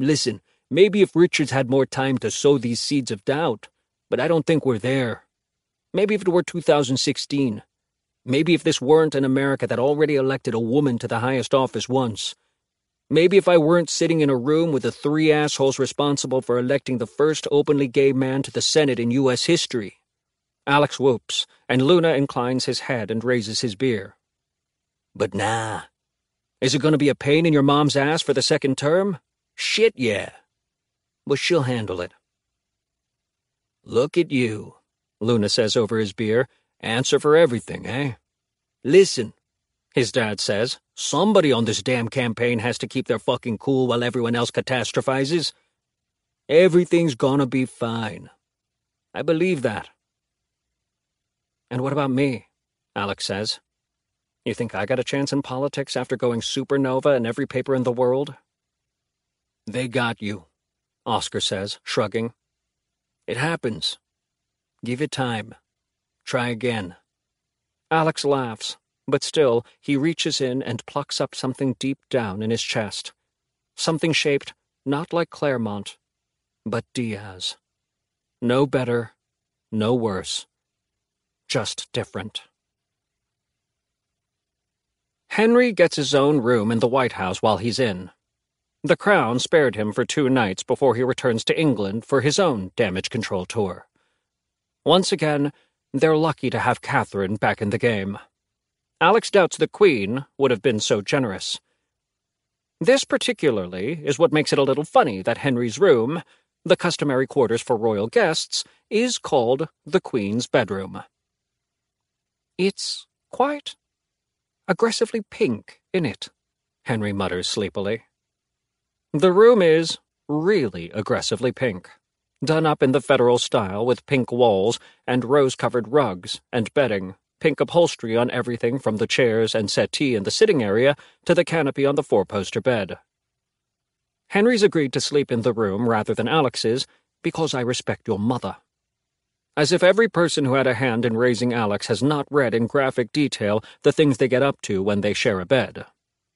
Listen, maybe if Richards had more time to sow these seeds of doubt, but I don't think we're there. Maybe if it were 2016. Maybe if this weren't an America that already elected a woman to the highest office once. Maybe if I weren't sitting in a room with the 3 assholes responsible for electing the first openly gay man to the Senate in U.S. history. Alex whoops, and Luna inclines his head and raises his beer. But nah. Is it going to be a pain in your mom's ass for the second term? Shit, yeah. But she'll handle it. Look at you, Luna says over his beer. Answer for everything, eh? Listen, his dad says, somebody on this damn campaign has to keep their fucking cool while everyone else catastrophizes. Everything's gonna be fine. I believe that. And what about me? Alex says. You think I got a chance in politics after going supernova in every paper in the world? They got you, Oscar says, shrugging. It happens. Give it time. Try again. Alex laughs, but still he reaches in and plucks up something deep down in his chest. Something shaped not like Claremont, but Diaz. No better, no worse. Just different. Henry gets his own room in the White House while he's in. The Crown spared him for 2 nights before he returns to England for his own damage control tour. Once again, they're lucky to have Catherine back in the game. Alex doubts the Queen would have been so generous. This particularly is what makes it a little funny that Henry's room, the customary quarters for royal guests, is called the Queen's bedroom. It's quite aggressively pink, innit? Henry mutters sleepily. The room is really aggressively pink, done up in the federal style with pink walls and rose-covered rugs and bedding, pink upholstery on everything from the chairs and settee in the sitting area to the canopy on the 4-poster bed. Henry's agreed to sleep in the room rather than Alex's because I respect your mother. As if every person who had a hand in raising Alex has not read in graphic detail the things they get up to when they share a bed.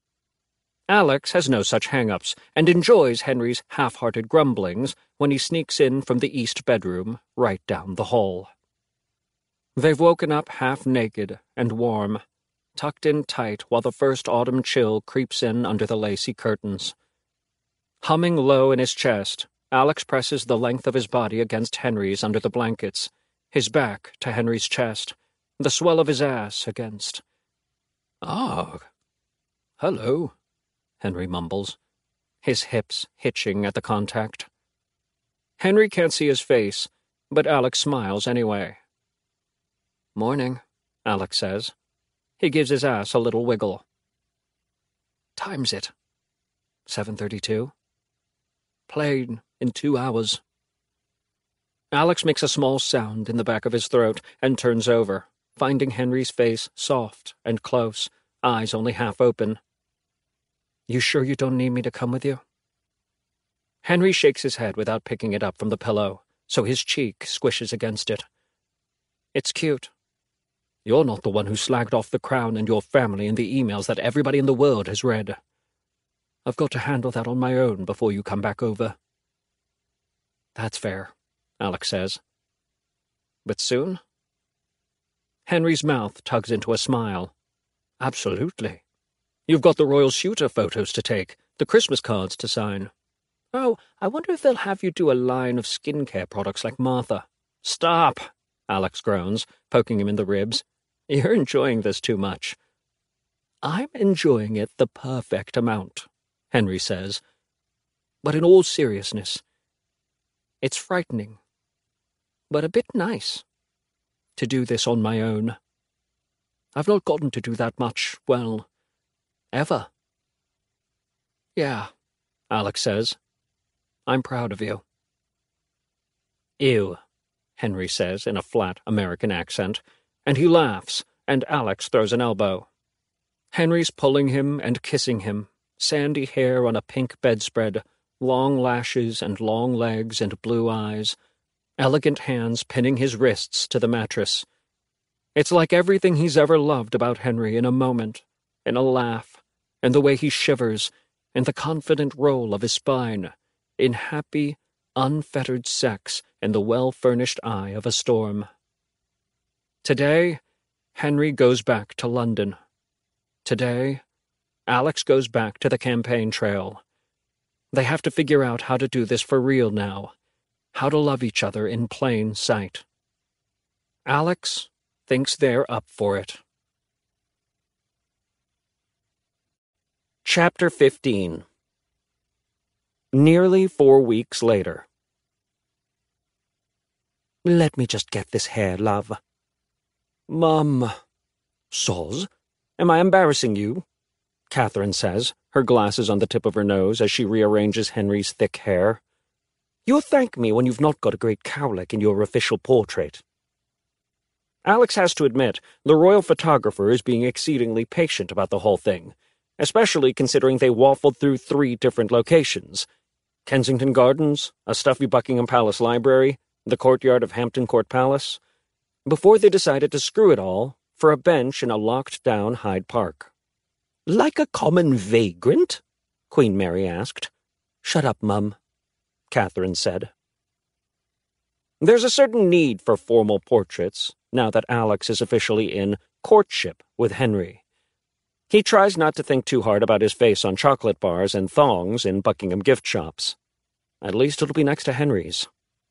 Alex has no such hang-ups and enjoys Henry's half-hearted grumblings when he sneaks in from the east bedroom right down the hall. They've woken up half-naked and warm, tucked in tight while the first autumn chill creeps in under the lacy curtains. Humming low in his chest, Alex presses the length of his body against Henry's under the blankets, his back to Henry's chest, the swell of his ass against. "Ah, hello," Henry mumbles, his hips hitching at the contact. Henry can't see his face, but Alex smiles anyway. "Morning," Alex says. He gives his ass a little wiggle. "Time's it?" 7:32. "Plane in 2 hours." Alex makes a small sound in the back of his throat and turns over, finding Henry's face soft and close, eyes only half open. "You sure you don't need me to come with you?" Henry shakes his head without picking it up from the pillow, so his cheek squishes against it. "It's cute. You're not the one who slagged off the Crown and your family in the emails that everybody in the world has read. I've got to handle that on my own before you come back over." "That's fair," Alex says. "But soon?" Henry's mouth tugs into a smile. "Absolutely. You've got the royal shooter photos to take, the Christmas cards to sign. Oh, I wonder if they'll have you do a line of skincare products like Martha." "Stop," Alex groans, poking him in the ribs. "You're enjoying this too much." "I'm enjoying it the perfect amount," Henry says. "But in all seriousness, it's frightening, but a bit nice, to do this on my own. I've not gotten to do that much, well, ever." "Yeah," Alex says. "I'm proud of you." "Ew," Henry says in a flat American accent, and he laughs, and Alex throws an elbow. Henry's pulling him and kissing him, sandy hair on a pink bedspread, long lashes and long legs and blue eyes, elegant hands pinning his wrists to the mattress. It's like everything he's ever loved about Henry in a moment, in a laugh, in the way he shivers, in the confident roll of his spine, in happy, unfettered sex in the well-furnished eye of a storm. Today, Henry goes back to London. Today, Alex goes back to the campaign trail. They have to figure out how to do this for real now, how to love each other in plain sight. Alex thinks they're up for it. Chapter 15. Nearly 4 weeks later. Let me just get this hair, love. Mum. Soz? Am I embarrassing you? Catherine says, her glasses on the tip of her nose as she rearranges Henry's thick hair. You'll thank me when you've not got a great cowlick in your official portrait. Alex has to admit, the royal photographer is being exceedingly patient about the whole thing, especially considering they waffled through 3 different locations: Kensington Gardens, a stuffy Buckingham Palace library, the courtyard of Hampton Court Palace, before they decided to screw it all for a bench in a locked-down Hyde Park. Like a common vagrant? Queen Mary asked. Shut up, Mum, Catherine said. There's a certain need for formal portraits, now that Alex is officially in courtship with Henry. He tries not to think too hard about his face on chocolate bars and thongs in Buckingham gift shops. At least it'll be next to Henry's.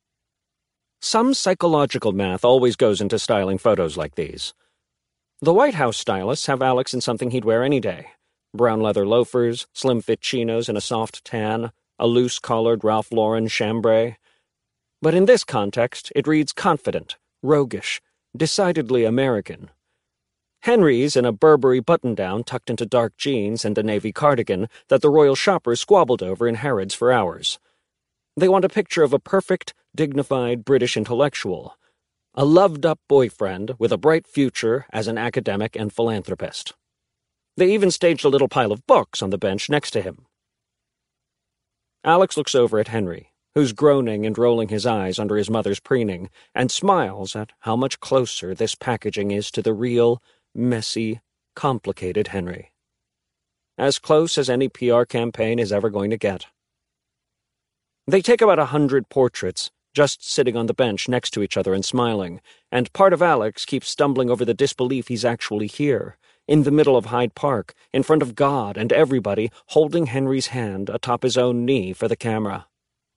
Some psychological math always goes into styling photos like these. The White House stylists have Alex in something he'd wear any day: brown leather loafers, slim-fit chinos in a soft tan, a loose-collared Ralph Lauren chambray. But in this context, it reads confident, roguish, decidedly American. Henry's in a Burberry button-down tucked into dark jeans and a navy cardigan that the royal shoppers squabbled over in Harrods for hours. They want a picture of a perfect, dignified British intellectual, a loved-up boyfriend with a bright future as an academic and philanthropist. They even staged a little pile of books on the bench next to him. Alex looks over at Henry, who's groaning and rolling his eyes under his mother's preening, and smiles at how much closer this packaging is to the real, messy, complicated Henry. As close as any PR campaign is ever going to get. They take about 100 portraits, just sitting on the bench next to each other and smiling, and part of Alex keeps stumbling over the disbelief he's actually here, in the middle of Hyde Park, in front of God and everybody, holding Henry's hand atop his own knee for the camera.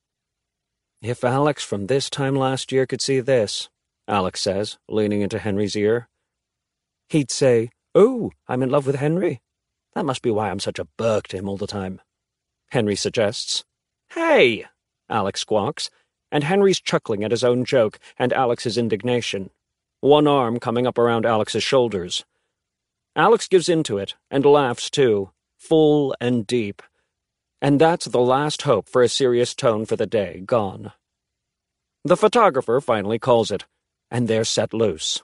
If Alex from this time last year could see this, Alex says, leaning into Henry's ear, he'd say, "Oh, I'm in love with Henry. That must be why I'm such a Burke to him all the time," Henry suggests. "Hey!" Alex squawks, and Henry's chuckling at his own joke and Alex's indignation, one arm coming up around Alex's shoulders. Alex gives into it, and laughs too, full and deep. And that's the last hope for a serious tone for the day gone. The photographer finally calls it, and they're set loose.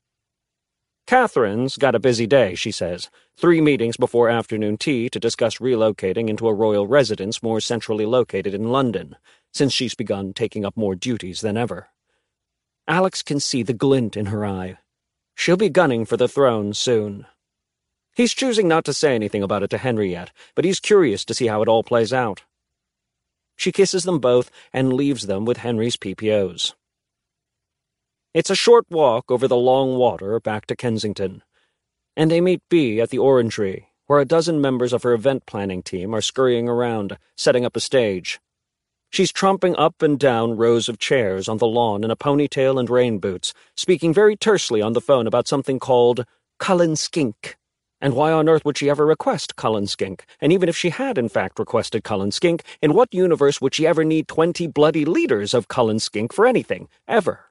Catherine's got a busy day, she says. 3 meetings before afternoon tea to discuss relocating into a royal residence more centrally located in London, since she's begun taking up more duties than ever. Alex can see the glint in her eye. She'll be gunning for the throne soon. He's choosing not to say anything about it to Henry yet, but he's curious to see how it all plays out. She kisses them both and leaves them with Henry's PPOs. It's a short walk over the long water back to Kensington, and they meet Bea at the Orangery, where a dozen members of her event planning team are scurrying around, setting up a stage. She's tromping up and down rows of chairs on the lawn in a ponytail and rain boots, speaking very tersely on the phone about something called Cullen Skink. And why on earth would she ever request Cullen Skink? And even if she had in fact requested Cullen Skink, in what universe would she ever need 20 bloody liters of Cullen Skink for anything, ever?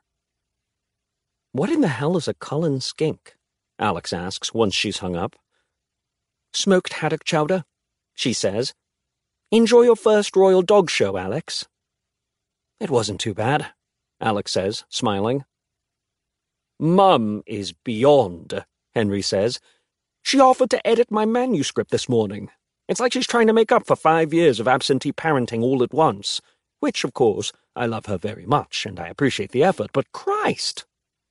What in the hell is a Cullen Skink? Alex asks once she's hung up. Smoked haddock chowder, she says. Enjoy your first royal dog show, Alex. It wasn't too bad, Alex says, smiling. Mum is beyond, Henry says. She offered to edit my manuscript this morning. It's like she's trying to make up for 5 years of absentee parenting all at once, which, of course, I love her very much, and I appreciate the effort, but Christ!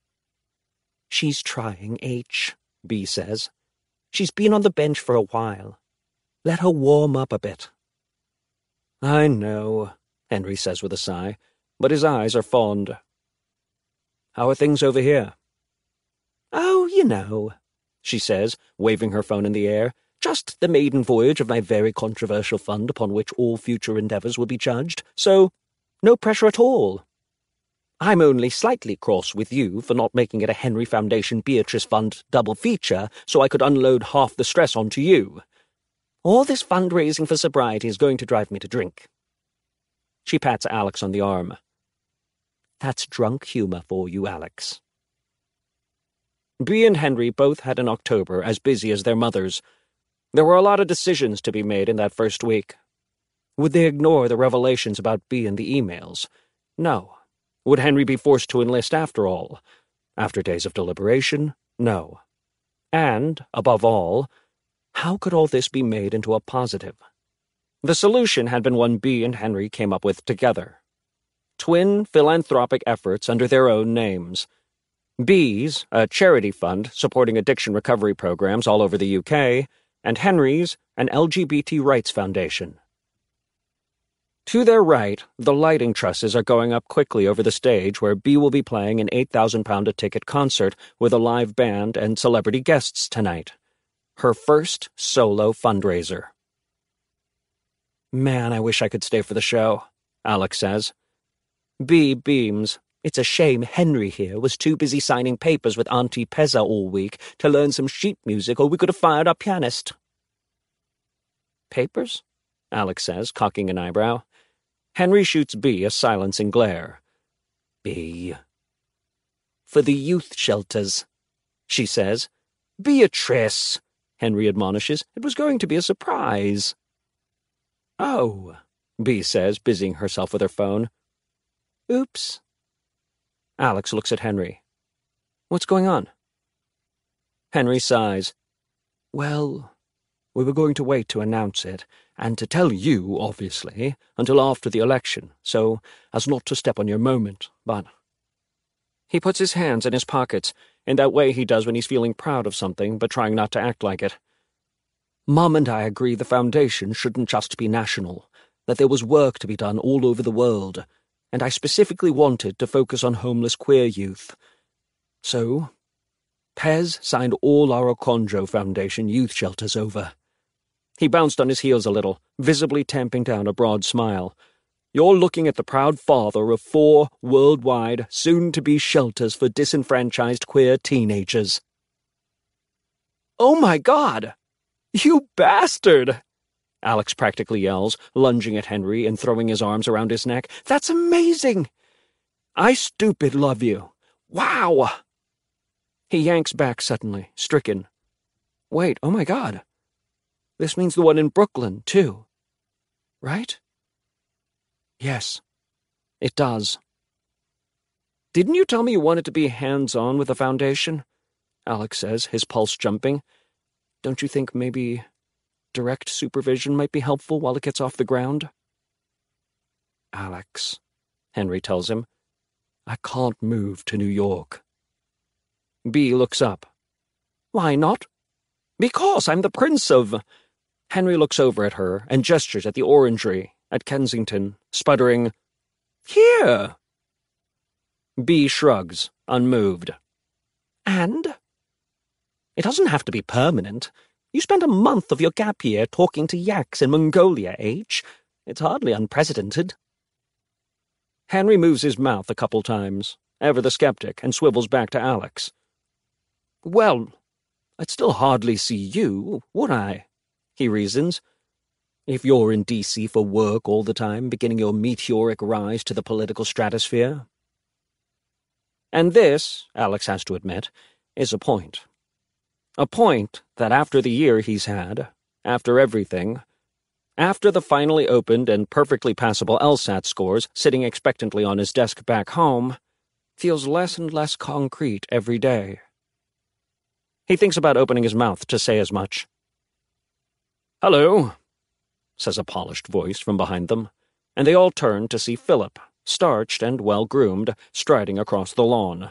She's trying, H, Bea says. She's been on the bench for a while. Let her warm up a bit. I know, Henry says with a sigh, but his eyes are fond. How are things over here? Oh, you know, she says, waving her phone in the air. Just the maiden voyage of my very controversial fund upon which all future endeavours will be judged, so no pressure at all. I'm only slightly cross with you for not making it a Henry Foundation Beatrice Fund double feature so I could unload half the stress onto you. All this fundraising for sobriety is going to drive me to drink. She pats Alex on the arm. That's drunk humour for you, Alex. Bea and Henry both had an October as busy as their mothers. There were a lot of decisions to be made in that first week. Would they ignore the revelations about Bea and the emails? No. Would Henry be forced to enlist after all? After days of deliberation? No. And, above all, how could all this be made into a positive? The solution had been one Bea and Henry came up with together. Twin philanthropic efforts under their own names. Bea's, a charity fund supporting addiction recovery programs all over the UK, and Henry's, an LGBT rights foundation. To their right, the lighting trusses are going up quickly over the stage where Bea will be playing an £8,000-a-ticket concert with a live band and celebrity guests tonight. Her first solo fundraiser. Man, I wish I could stay for the show, Alex says. Bea beams. It's a shame Henry here was too busy signing papers with Auntie Pezza all week to learn some sheet music, or we could have fired our pianist. Papers? Alex says, cocking an eyebrow. Henry shoots Bea a silencing glare. Bea. For the youth shelters, she says. Beatrice, Henry admonishes. It was going to be a surprise. Oh, Bea says, busying herself with her phone. Oops. Alex looks at Henry. What's going on? Henry sighs. Well, we were going to wait to announce it, and to tell you, obviously, until after the election, so as not to step on your moment, but... He puts his hands in his pockets, in that way he does when he's feeling proud of something, but trying not to act like it. Mum and I agree the foundation shouldn't just be national, that there was work to be done all over the world, and I specifically wanted to focus on homeless queer youth. So, Pez signed all our Okonjo Foundation youth shelters over. He bounced on his heels a little, visibly tamping down a broad smile. You're looking at the proud father of 4 worldwide, soon-to-be shelters for disenfranchised queer teenagers. Oh my God! You bastard! Alex practically yells, lunging at Henry and throwing his arms around his neck. That's amazing! I stupid love you. Wow! He yanks back suddenly, stricken. Wait, oh my God. This means the one in Brooklyn, too. Right? Yes, it does. Didn't you tell me you wanted to be hands-on with the foundation? Alex says, his pulse jumping. Don't you think maybe direct supervision might be helpful while it gets off the ground? Alex, Henry tells him, I can't move to New York. Bea looks up. Why not? Because I'm the prince of... Henry looks over at her and gestures at the orangery, at Kensington, sputtering, Here! Bea shrugs, unmoved. And? It doesn't have to be permanent. You spent a month of your gap year talking to yaks in Mongolia, H. It's hardly unprecedented. Henry moves his mouth a couple times, ever the skeptic, and swivels back to Alex. Well, I'd still hardly see you, would I? He reasons. If you're in D.C. for work all the time, beginning your meteoric rise to the political stratosphere. And this, Alex has to admit, is a point. A point that after the year he's had, after everything, after the finally opened and perfectly passable LSAT scores sitting expectantly on his desk back home, feels less and less concrete every day. He thinks about opening his mouth to say as much. Hello, says a polished voice from behind them, and they all turn to see Philip, starched and well-groomed, striding across the lawn.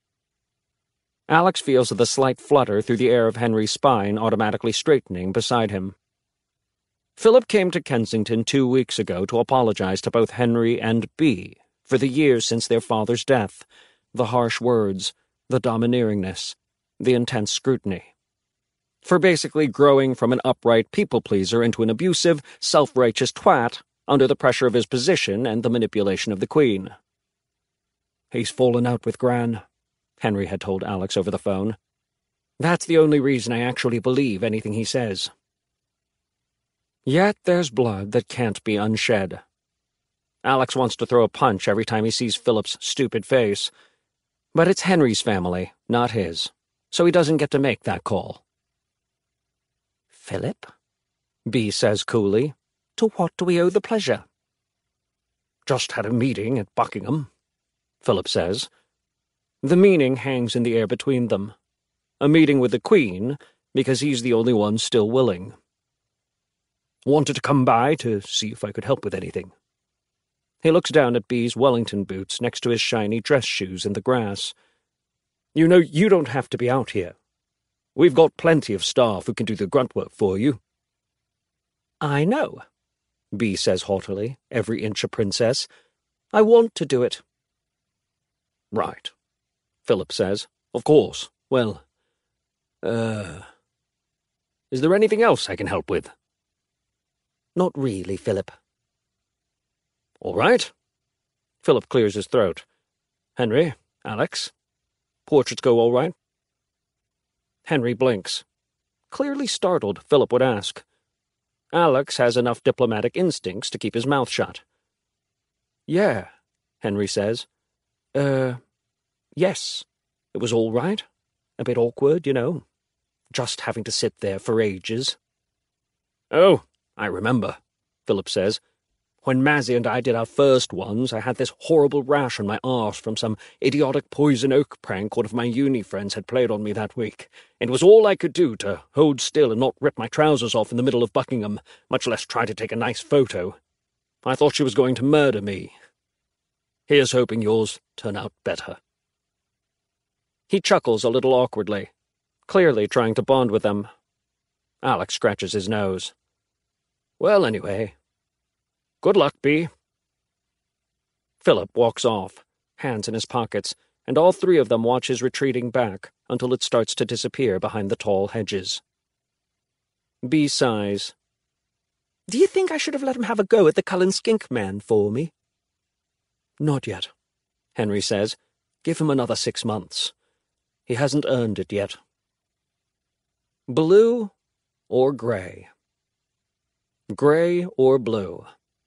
Alex feels the slight flutter through the air of Henry's spine automatically straightening beside him. Philip came to Kensington 2 weeks ago to apologize to both Henry and Bea for the years since their father's death, the harsh words, the domineeringness, the intense scrutiny. For basically growing from an upright people-pleaser into an abusive, self-righteous twat under the pressure of his position and the manipulation of the Queen. "He's fallen out with Gran," Henry had told Alex over the phone. "That's the only reason I actually believe anything he says." Yet there's blood that can't be unshed. Alex wants to throw a punch every time he sees Philip's stupid face. But it's Henry's family, not his, so he doesn't get to make that call. "Philip?" Bea says coolly. "To what do we owe the pleasure?" "Just had a meeting at Buckingham," Philip says. The meaning hangs in the air between them. A meeting with the Queen, because he's the only one still willing. "Wanted to come by to see if I could help with anything." He looks down at Bea's Wellington boots next to his shiny dress shoes in the grass. "You know, you don't have to be out here. We've got plenty of staff who can do the grunt work for you." "I know," Bea says haughtily, every inch a princess. "I want to do it." "Right," Philip says. "Of course. Well, is there anything else I can help with?" "Not really, Philip." "All right." Philip clears his throat. "Henry, Alex, portraits go all right?" Henry blinks. Clearly startled, Philip would ask. Alex has enough diplomatic instincts to keep his mouth shut. "Yeah," Henry says. Yes. It was all right. A bit awkward, you know. Just having to sit there for ages." "Oh, I remember," Philip says. "When Mazzy and I did our first ones, I had this horrible rash on my arse from some idiotic poison oak prank one of my uni friends had played on me that week. It was all I could do to hold still and not rip my trousers off in the middle of Buckingham, much less try to take a nice photo. I thought she was going to murder me. Here's hoping yours turn out better." He chuckles a little awkwardly, clearly trying to bond with them. Alex scratches his nose. "Well, anyway, good luck, Bea." Philip walks off, hands in his pockets, and all three of them watch his retreating back until it starts to disappear behind the tall hedges. Bea sighs. "Do you think I should have let him have a go at the Cullen Skink man for me?" "Not yet," Henry says. "Give him another 6 months. He hasn't earned it yet." Blue or gray? Gray or blue?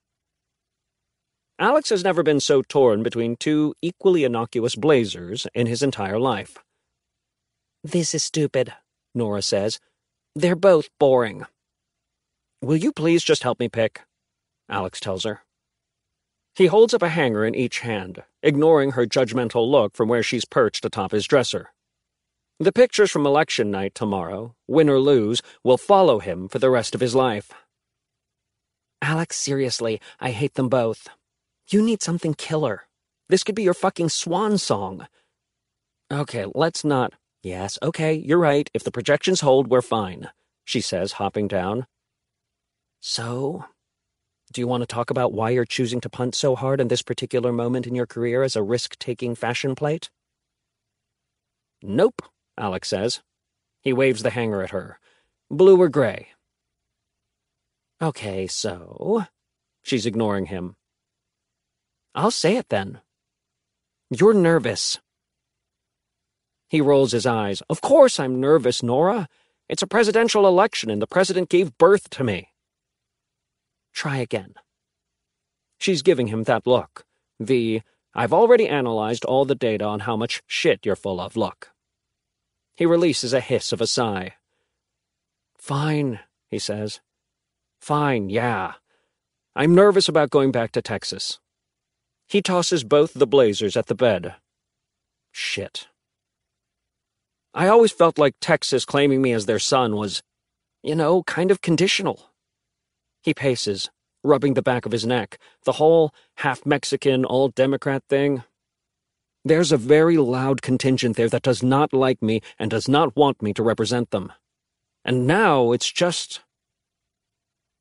Alex has never been so torn between two equally innocuous blazers in his entire life. "This is stupid," Nora says. "They're both boring." "Will you please just help me pick?" Alex tells her. He holds up a hanger in each hand, ignoring her judgmental look from where she's perched atop his dresser. The pictures from election night tomorrow, win or lose, will follow him for the rest of his life. "Alex, seriously, I hate them both. You need something killer. This could be your fucking swan song." "Okay, let's not—" "Yes, okay, you're right. If the projections hold, we're fine," she says, hopping down. "So, do you want to talk about why you're choosing to punt so hard in this particular moment in your career as a risk-taking fashion plate?" "Nope," Alex says. He waves the hanger at her. "Blue or gray?" "Okay, so—" She's ignoring him. "I'll say it then. You're nervous." He rolls his eyes. "Of course I'm nervous, Nora. It's a presidential election and the president gave birth to me." "Try again." She's giving him that look. I've already analyzed all the data on how much shit you're full of look. He releases a hiss of a sigh. "Fine," he says. "Fine, yeah. I'm nervous about going back to Texas." He tosses both the blazers at the bed. Shit. I always felt like Texas claiming me as their son was, kind of conditional. He paces, rubbing the back of his neck, the whole half-Mexican, all-Democrat thing. There's a very loud contingent there that does not like me and does not want me to represent them. And now it's just...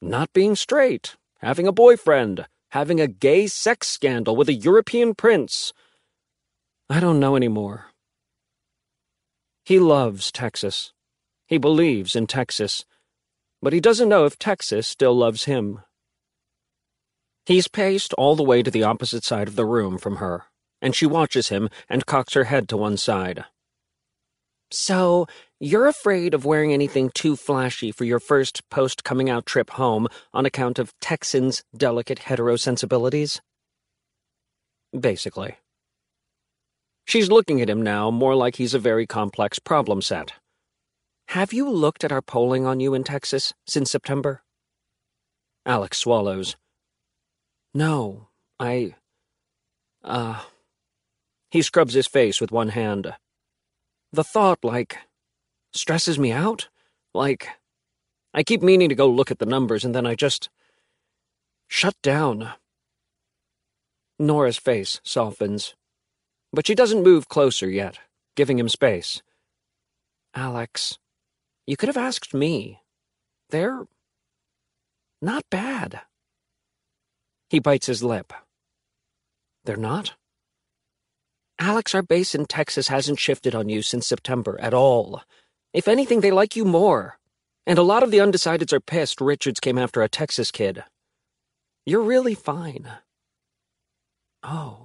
Not being straight, having a boyfriend, having a gay sex scandal with a European prince. I don't know anymore. He loves Texas. He believes in Texas. But he doesn't know if Texas still loves him. He's paced all the way to the opposite side of the room from her, and she watches him and cocks her head to one side. So, you're afraid of wearing anything too flashy for your first post-coming-out trip home on account of Texans' delicate hetero-sensibilities? Basically. She's looking at him now more like he's a very complex problem set. Have you looked at our polling on you in Texas since September? Alex swallows. No, He scrubs his face with one hand. The thought, stresses me out. I keep meaning to go look at the numbers, and then I just shut down. Nora's face softens, but she doesn't move closer yet, giving him space. Alex, you could have asked me. They're not bad. He bites his lip. They're not? Alex, our base in Texas hasn't shifted on you since September at all. If anything, they like you more. And a lot of the undecideds are pissed Richards came after a Texas kid. You're really fine. Oh.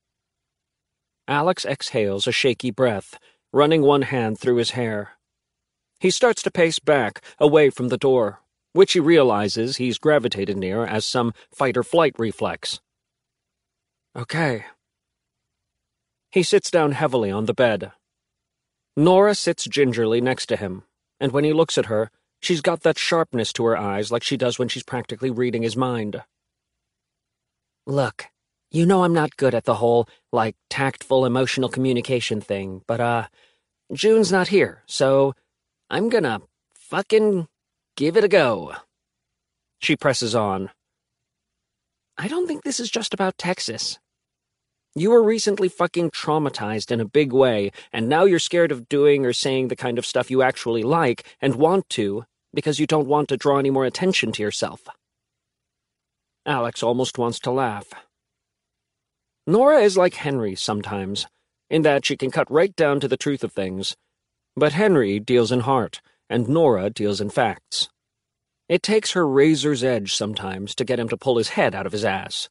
Alex exhales a shaky breath, running one hand through his hair. He starts to pace back, away from the door, which he realizes he's gravitated near as some fight-or-flight reflex. Okay. He sits down heavily on the bed. Nora sits gingerly next to him, and when he looks at her, she's got that sharpness to her eyes like she does when she's practically reading his mind. Look, you know I'm not good at the whole, tactful emotional communication thing, but, June's not here, so I'm gonna fucking give it a go. She presses on. I don't think this is just about Texas. You were recently fucking traumatized in a big way, and now you're scared of doing or saying the kind of stuff you actually like and want to because you don't want to draw any more attention to yourself. Alex almost wants to laugh. Nora is like Henry sometimes, in that she can cut right down to the truth of things. But Henry deals in heart, and Nora deals in facts. It takes her razor's edge sometimes to get him to pull his head out of his ass.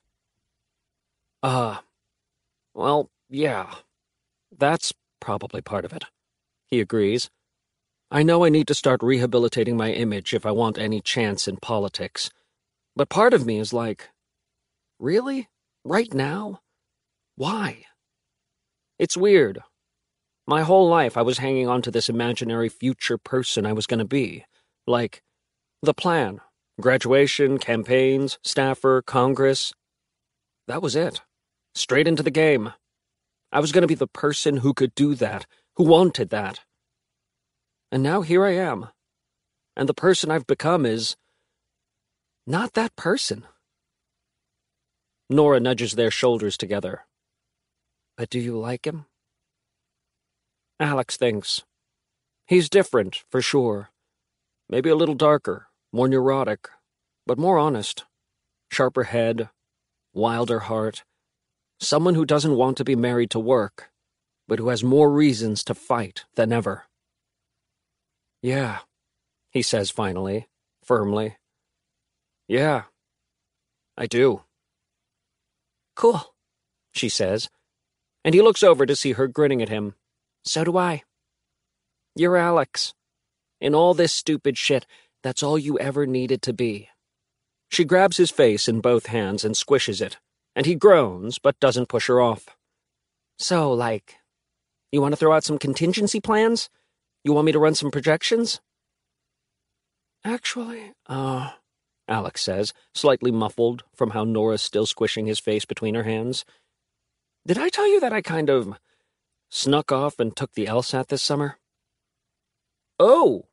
Well, yeah, that's probably part of it, he agrees. I know I need to start rehabilitating my image if I want any chance in politics, but part of me is like, really? Right now? Why? It's weird. My whole life I was hanging on to this imaginary future person I was going to be, the plan, graduation, campaigns, staffer, Congress. That was it. Straight into the game. I was going to be the person who could do that, who wanted that. And now here I am. And the person I've become is not that person. Nora nudges their shoulders together. But do you like him? Alex thinks. He's different, for sure. Maybe a little darker, more neurotic, but more honest. Sharper head, wilder heart. Someone who doesn't want to be married to work, but who has more reasons to fight than ever. Yeah, he says finally, firmly. Yeah, I do. Cool, she says, and he looks over to see her grinning at him. So do I. You're Alex. In all this stupid shit, that's all you ever needed to be. She grabs his face in both hands and squishes it, and he groans but doesn't push her off. So, you want to throw out some contingency plans? You want me to run some projections? Actually, Alex says, slightly muffled from how Nora's still squishing his face between her hands. Did I tell you that I kind of snuck off and took the LSAT this summer? Oh,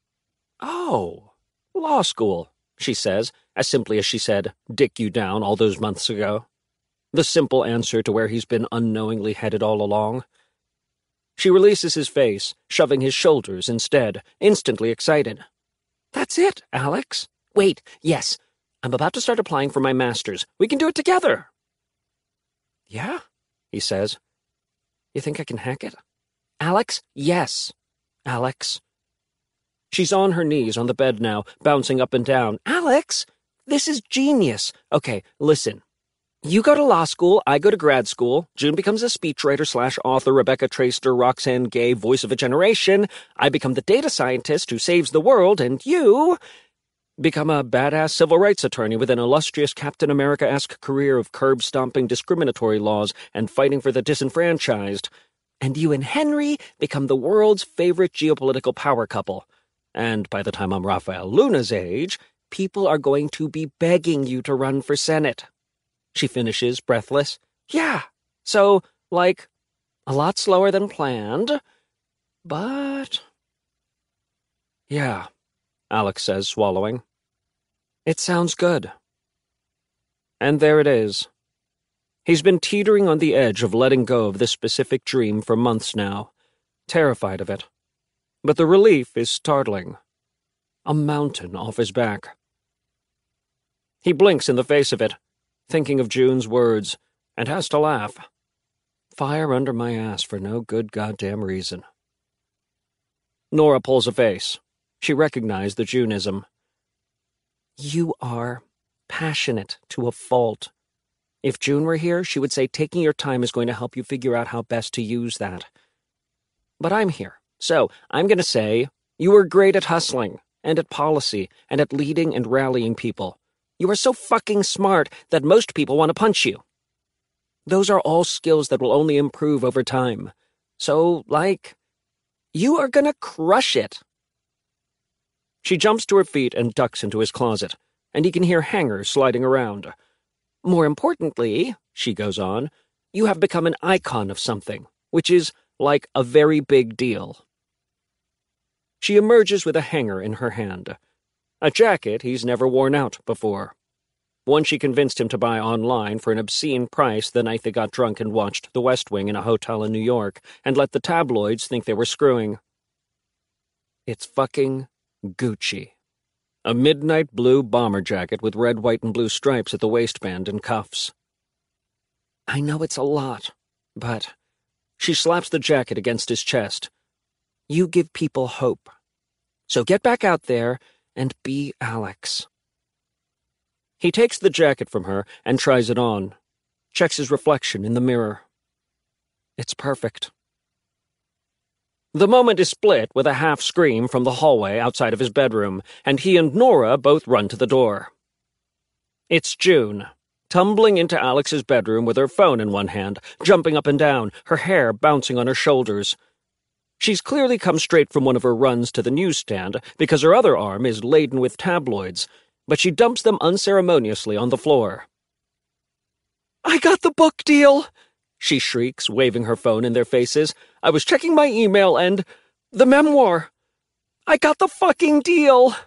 law school, she says, as simply as she said, dick you down all those months ago. The simple answer to where he's been unknowingly headed all along. She releases his face, shoving his shoulders instead, instantly excited. That's it, Alex. Wait, yes. I'm about to start applying for my master's. We can do it together. Yeah, he says. You think I can hack it? Alex? Yes. Alex. She's on her knees on the bed now, bouncing up and down. Alex, this is genius. Okay, listen. You go to law school, I go to grad school, June becomes a speechwriter/author, Rebecca Traister, Roxane Gay, voice of a generation, I become the data scientist who saves the world, and you become a badass civil rights attorney with an illustrious Captain America-esque career of curb-stomping discriminatory laws and fighting for the disenfranchised. And you and Henry become the world's favorite geopolitical power couple. And by the time I'm Raphael Luna's age, people are going to be begging you to run for Senate. She finishes, breathless. Yeah, so, like, a lot slower than planned, but... Yeah, Alex says, swallowing. It sounds good. And there it is. He's been teetering on the edge of letting go of this specific dream for months now, terrified of it. But the relief is startling. A mountain off his back. He blinks in the face of it, thinking of June's words, and has to laugh. Fire under my ass for no good goddamn reason. Nora pulls a face. She recognized the Juneism. You are passionate to a fault. If June were here, she would say taking your time is going to help you figure out how best to use that. But I'm here, so I'm going to say you were great at hustling, and at policy, and at leading and rallying people. You are so fucking smart that most people want to punch you. Those are all skills that will only improve over time. So, like, you are gonna crush it. She jumps to her feet and ducks into his closet, and he can hear hangers sliding around. More importantly, she goes on, you have become an icon of something, which is, like, a very big deal. She emerges with a hanger in her hand. A jacket he's never worn out before. One she convinced him to buy online for an obscene price the night they got drunk and watched The West Wing in a hotel in New York, and let the tabloids think they were screwing. It's fucking Gucci. A midnight blue bomber jacket with red, white, and blue stripes at the waistband and cuffs. I know it's a lot, but... She slaps the jacket against his chest. You give people hope. So get back out there and be Alex. He takes the jacket from her and tries it on, checks his reflection in the mirror. It's perfect. The moment is split with a half scream from the hallway outside of his bedroom, and he and Nora both run to the door. It's June, tumbling into Alex's bedroom with her phone in one hand, jumping up and down, her hair bouncing on her shoulders. She's clearly come straight from one of her runs to the newsstand because her other arm is laden with tabloids, but she dumps them unceremoniously on the floor. I got the book deal, she shrieks, waving her phone in their faces. I was checking my email and... the memoir. I got the fucking deal.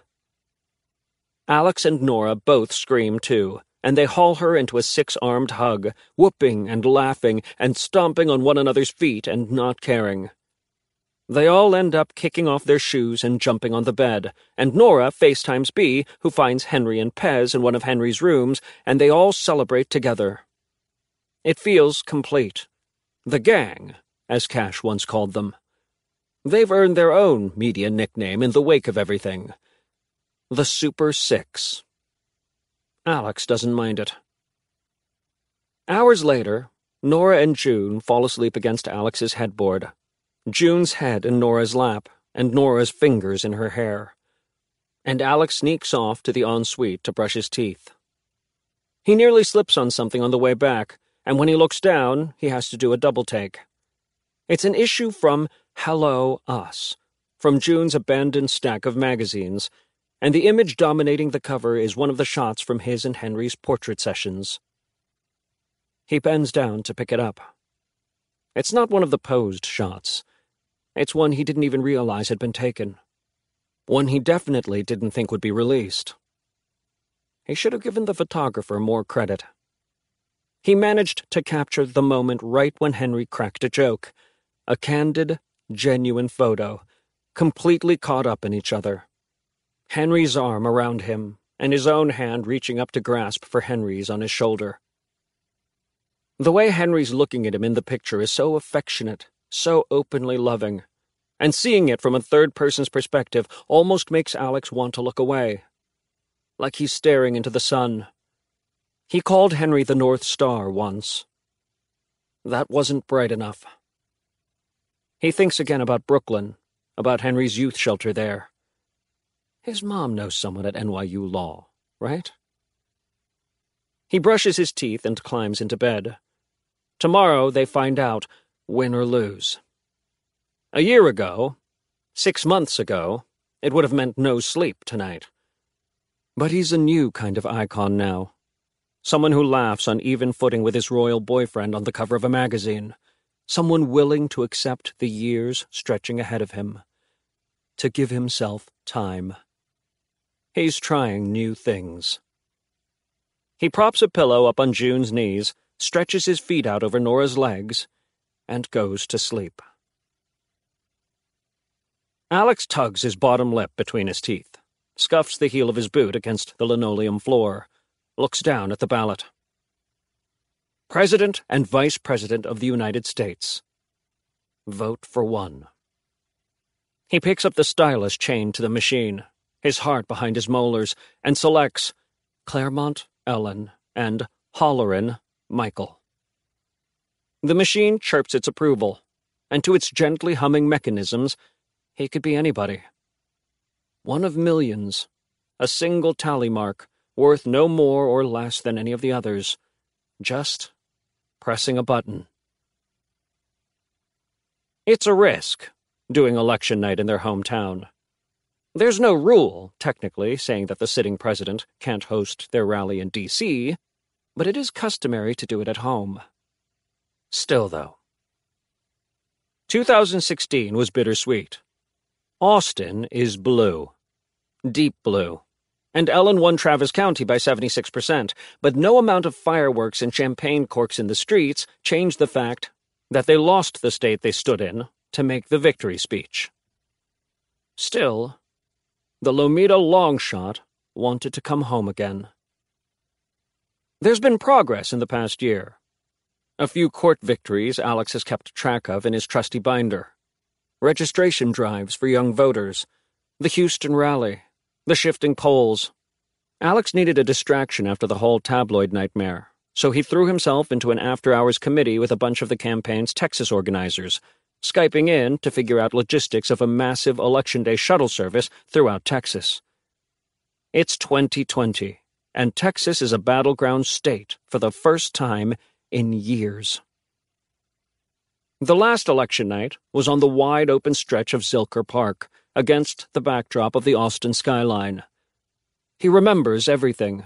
Alex and Nora both scream too, and they haul her into a six-armed hug, whooping and laughing and stomping on one another's feet and not caring. They all end up kicking off their shoes and jumping on the bed, and Nora FaceTimes B, who finds Henry and Pez in one of Henry's rooms, and they all celebrate together. It feels complete. The gang, as Cash once called them. They've earned their own media nickname in the wake of everything. The Super Six. Alex doesn't mind it. Hours later, Nora and June fall asleep against Alex's headboard. June's head in Nora's lap, and Nora's fingers in her hair. And Alex sneaks off to the ensuite to brush his teeth. He nearly slips on something on the way back, and when he looks down, he has to do a double-take. It's an issue from Hello, Us, from June's abandoned stack of magazines, and the image dominating the cover is one of the shots from his and Henry's portrait sessions. He bends down to pick it up. It's not one of the posed shots. It's one he didn't even realize had been taken. One he definitely didn't think would be released. He should have given the photographer more credit. He managed to capture the moment right when Henry cracked a joke. A candid, genuine photo, completely caught up in each other. Henry's arm around him, and his own hand reaching up to grasp for Henry's on his shoulder. The way Henry's looking at him in the picture is so affectionate, so openly loving, and seeing it from a third person's perspective almost makes Alex want to look away, like he's staring into the sun. He called Henry the North Star once. That wasn't bright enough. He thinks again about Brooklyn, about Henry's youth shelter there. His mom knows someone at NYU Law, right? He brushes his teeth and climbs into bed. Tomorrow they find out, win or lose. A year ago, 6 months ago, it would have meant no sleep tonight. But he's a new kind of icon now. Someone who laughs on even footing with his royal boyfriend on the cover of a magazine. Someone willing to accept the years stretching ahead of him. To give himself time. He's trying new things. He props a pillow up on June's knees, stretches his feet out over Nora's legs, and goes to sleep. Alex tugs his bottom lip between his teeth, scuffs the heel of his boot against the linoleum floor, looks down at the ballot. President and Vice President of the United States. Vote for one. He picks up the stylus chained to the machine, his heart behind his molars, and selects Claremont, Ellen, and Holleran, Michael. The machine chirps its approval, and to its gently humming mechanisms, he could be anybody. One of millions, a single tally mark, worth no more or less than any of the others, just pressing a button. It's a risk, doing election night in their hometown. There's no rule, technically, saying that the sitting president can't host their rally in D.C., but it is customary to do it at home. Still, though. 2016 was bittersweet. Austin is blue. Deep blue. And Ellen won Travis County by 76%, but no amount of fireworks and champagne corks in the streets changed the fact that they lost the state they stood in to make the victory speech. Still, the Lomita Longshot wanted to come home again. There's been progress in the past year. A few court victories Alex has kept track of in his trusty binder. Registration drives for young voters, the Houston rally, the shifting polls. Alex needed a distraction after the whole tabloid nightmare, so he threw himself into an after-hours committee with a bunch of the campaign's Texas organizers, Skyping in to figure out logistics of a massive Election Day shuttle service throughout Texas. It's 2020, and Texas is a battleground state for the first time in years. The last election night was on the wide-open stretch of Zilker Park, against the backdrop of the Austin skyline. He remembers everything.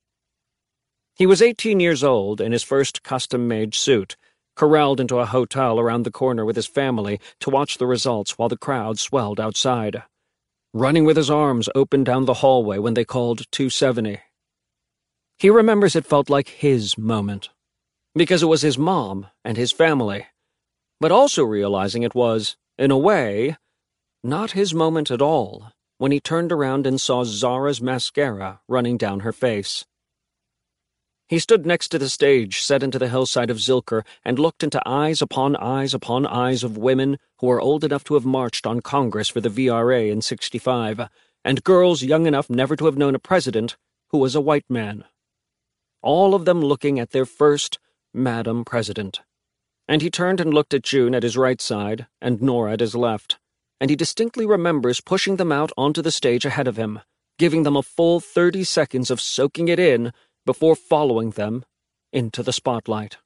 He was 18 years old in his first custom-made suit, corralled into a hotel around the corner with his family to watch the results while the crowd swelled outside, running with his arms open down the hallway when they called 270. He remembers it felt like his moment, because it was his mom and his family, but also realizing it was, in a way, not his moment at all when he turned around and saw Zara's mascara running down her face. He stood next to the stage set into the hillside of Zilker and looked into eyes upon eyes upon eyes of women who were old enough to have marched on Congress for the VRA in '65, and girls young enough never to have known a president who was a white man. All of them looking at their first Madam President. And he turned and looked at June at his right side and Nora at his left, and he distinctly remembers pushing them out onto the stage ahead of him, giving them a full 30 seconds of soaking it in before following them into the spotlight.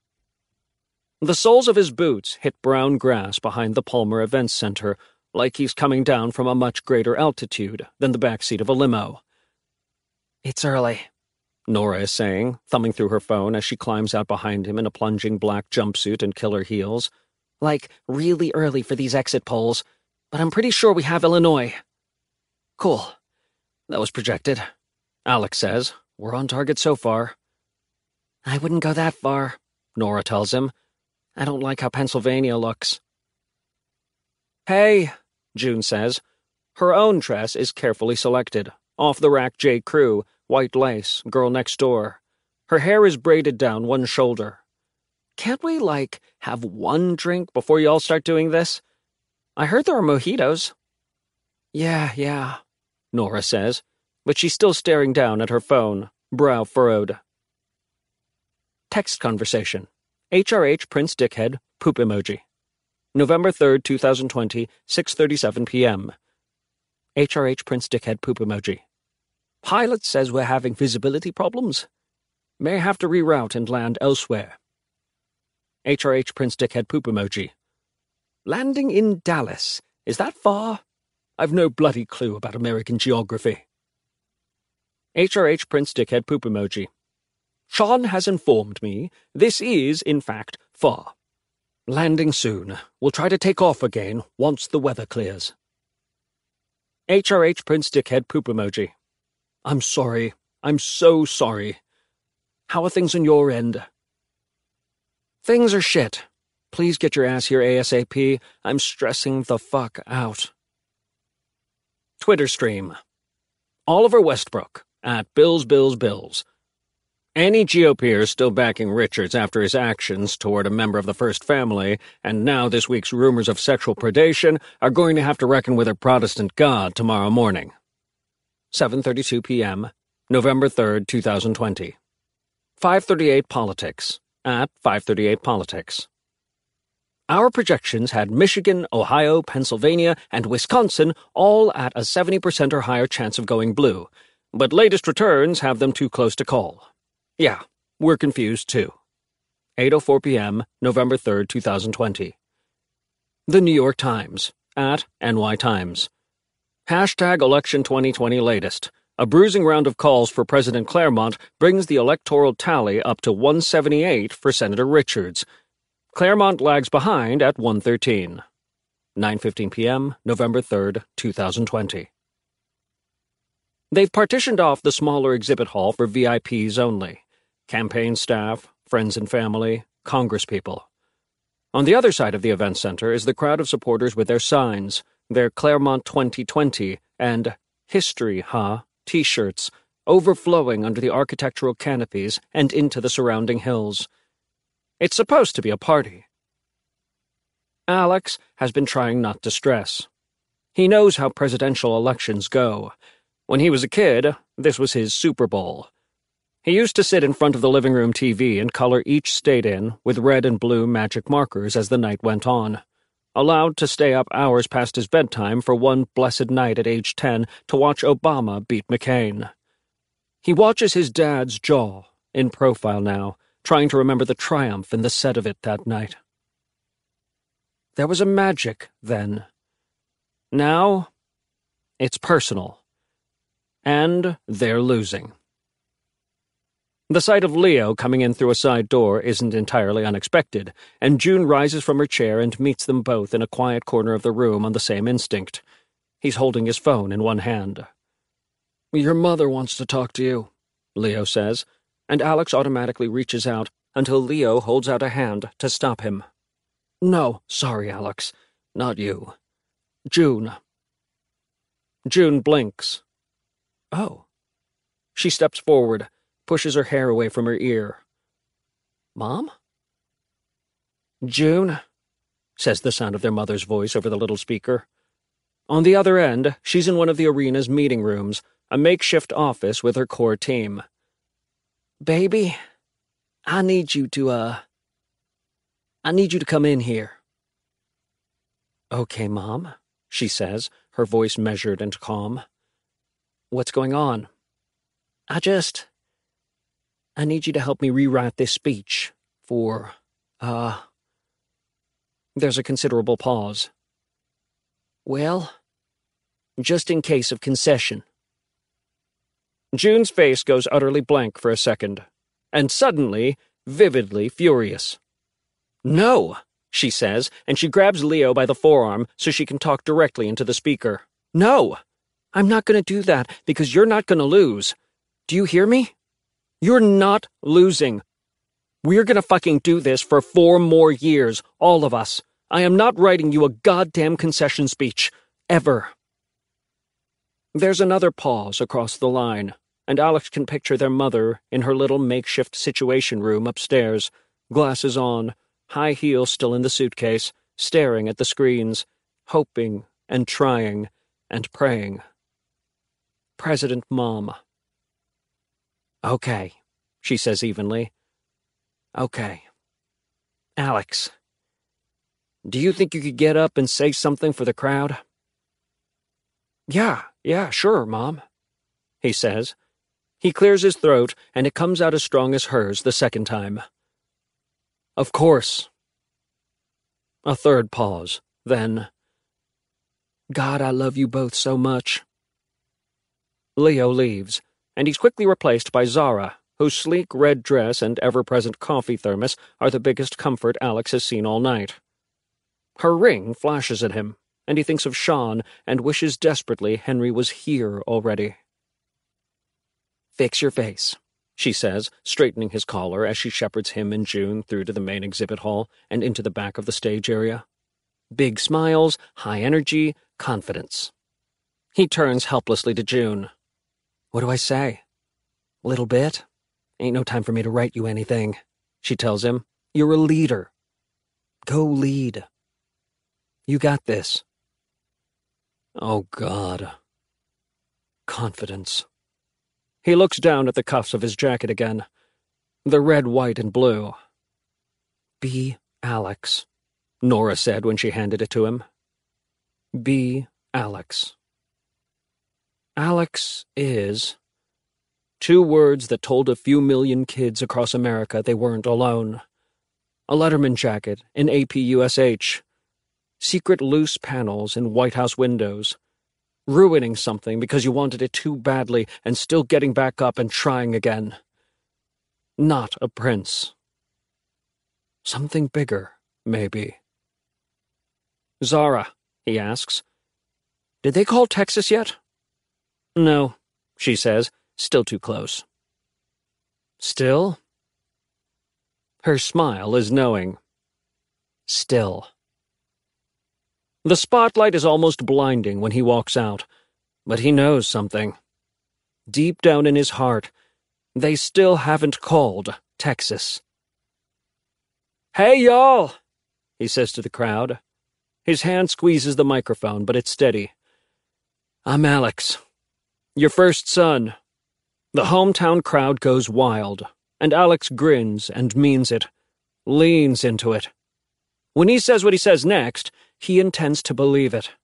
The soles of his boots hit brown grass behind the Palmer Events Center, like he's coming down from a much greater altitude than the backseat of a limo. "It's early," Nora is saying, thumbing through her phone as she climbs out behind him in a plunging black jumpsuit and killer heels. "Like, really early for these exit polls, but I'm pretty sure we have Illinois." "Cool. That was projected," Alex says. "We're on target so far." "I wouldn't go that far," Nora tells him. "I don't like how Pennsylvania looks." "Hey," June says. Her own dress is carefully selected, Off-the-rack J. Crew, white lace, girl next door. Her hair is braided down one shoulder. Can't we, have one drink before you all start doing this? I heard there are mojitos. Yeah, Nora says, but she's still staring down at her phone, brow furrowed. Text conversation. HRH Prince Dickhead, poop emoji. November 3rd, 2020, 6:37 p.m. HRH Prince Dickhead, poop emoji. Pilot says we're having visibility problems. May have to reroute and land elsewhere. HRH Prince Dickhead, poop emoji. Landing in Dallas. Is that far? I've no bloody clue about American geography. HRH Prince Dickhead, poop emoji. Sean has informed me this is, in fact, far. Landing soon. We'll try to take off again once the weather clears. HRH Prince Dickhead, poop emoji. I'm sorry. I'm so sorry. How are things on your end? Things are shit. Please get your ass here ASAP. I'm stressing the fuck out. Twitter stream. Oliver Westbrook, at Bills. Any GOPers still backing Richards after his actions toward a member of the First Family, and now this week's rumors of sexual predation, are going to have to reckon with their Protestant God tomorrow morning. 7:32 p.m., November 3rd, 2020. 538 Politics, at 538 Politics. Our projections had Michigan, Ohio, Pennsylvania, and Wisconsin all at a 70% or higher chance of going blue, but latest returns have them too close to call. Yeah, we're confused too. 8:04 p.m., November 3rd, 2020. The New York Times, at NY Times. Hashtag Election 2020 latest. A bruising round of calls for President Claremont brings the electoral tally up to 178 for Senator Richards. Claremont lags behind at 113. 9:15 p.m., November 3rd, 2020. They've partitioned off the smaller exhibit hall for VIPs only. Campaign staff, friends and family, congresspeople. On the other side of the event center is the crowd of supporters with their signs, their Claremont 2020 and History, huh? T-shirts, overflowing under the architectural canopies and into the surrounding hills. It's supposed to be a party. Alex has been trying not to stress. He knows how presidential elections go. When he was a kid, this was his Super Bowl. He used to sit in front of the living room TV and color each state in with red and blue magic markers as the night went on, allowed to stay up hours past his bedtime for one blessed night at age 10 to watch Obama beat McCain. He watches his dad's jaw, in profile now, trying to remember the triumph and the set of it that night. There was a magic then. Now, it's personal. And they're losing. The sight of Leo coming in through a side door isn't entirely unexpected, and June rises from her chair and meets them both in a quiet corner of the room on the same instinct. He's holding his phone in one hand. Your mother wants to talk to you, Leo says, and Alex automatically reaches out until Leo holds out a hand to stop him. No, sorry, Alex. Not you. June. June blinks. Oh. She steps forward, pushes her hair away from her ear. Mom? June, says the sound of their mother's voice over the little speaker. On the other end, she's in one of the arena's meeting rooms, a makeshift office with her core team. Baby, I need you to come in here. Okay, Mom, she says, her voice measured and calm. What's going on? I need you to help me rewrite this speech for, There's a considerable pause. Well, just in case of concession. June's face goes utterly blank for a second, and suddenly, vividly furious. No, she says, and she grabs Leo by the forearm so she can talk directly into the speaker. No, I'm not going to do that because you're not going to lose. Do you hear me? You're not losing. We're going to fucking do this for 4 more years, all of us. I am not writing you a goddamn concession speech. Ever. There's another pause across the line, and Alex can picture their mother in her little makeshift situation room upstairs, glasses on, high heels still in the suitcase, staring at the screens, hoping and trying and praying. President Mom. "Okay," she says evenly. "Okay. Alex, do you think you could get up and say something for the crowd?" Yeah, sure, Mom," he says. He clears his throat, and it comes out as strong as hers the second time. "Of course." A third pause, then, "God, I love you both so much." Leo leaves, and he's quickly replaced by Zara, whose sleek red dress and ever-present coffee thermos are the biggest comfort Alex has seen all night. Her ring flashes at him, and he thinks of Sean and wishes desperately Henry was here already. "Fix your face," she says, straightening his collar as she shepherds him and June through to the main exhibit hall and into the back of the stage area. Big smiles, high energy, confidence. He turns helplessly to June. "What do I say?" "Little bit? Ain't no time for me to write you anything," she tells him. "You're a leader. Go lead. You got this." Oh, God. Confidence. He looks down at the cuffs of his jacket again. The red, white, and blue. "Be Alex," Nora said when she handed it to him. Be Alex. Alex is... 2 words that told a few million kids across America they weren't alone. A Letterman jacket in APUSH. Secret loose panels in White House windows. Ruining something because you wanted it too badly and still getting back up and trying again. Not a prince. Something bigger, maybe. "Zara," he asks, "did they call Texas yet?" "No," she says, still too close. "Still?" Her smile is knowing. Still. The spotlight is almost blinding when he walks out, but he knows something. Deep down in his heart, they still haven't called Texas. "Hey, y'all," he says to the crowd. His hand squeezes the microphone, but it's steady. "I'm Alex, your first son." The hometown crowd goes wild, and Alex grins and means it, leans into it. When he says what he says next, he intends to believe it.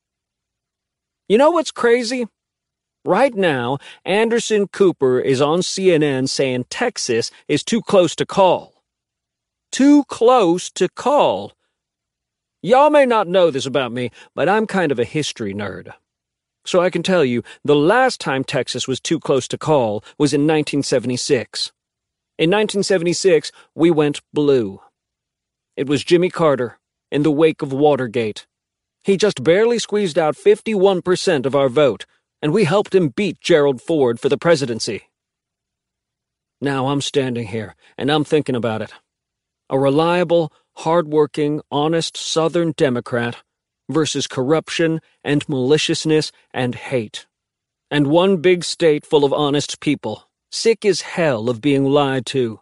You know what's crazy? Right now, Anderson Cooper is on CNN saying Texas is too close to call. Too close to call. Y'all may not know this about me, but I'm kind of a history nerd. So I can tell you, the last time Texas was too close to call was in 1976. In 1976, we went blue. It was Jimmy Carter, in the wake of Watergate. He just barely squeezed out 51% of our vote, and we helped him beat Gerald Ford for the presidency. Now I'm standing here, and I'm thinking about it. A reliable, hard-working, honest Southern Democrat versus corruption and maliciousness and hate. And one big state full of honest people, sick as hell of being lied to.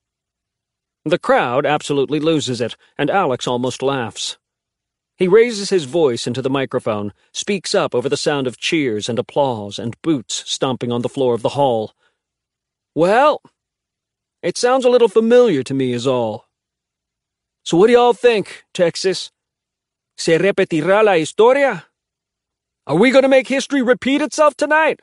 The crowd absolutely loses it, and Alex almost laughs. He raises his voice into the microphone, speaks up over the sound of cheers and applause and boots stomping on the floor of the hall. "Well, it sounds a little familiar to me is all. So what do y'all think, Texas? ¿Se repetirá la historia? Are we going to make history repeat itself tonight?"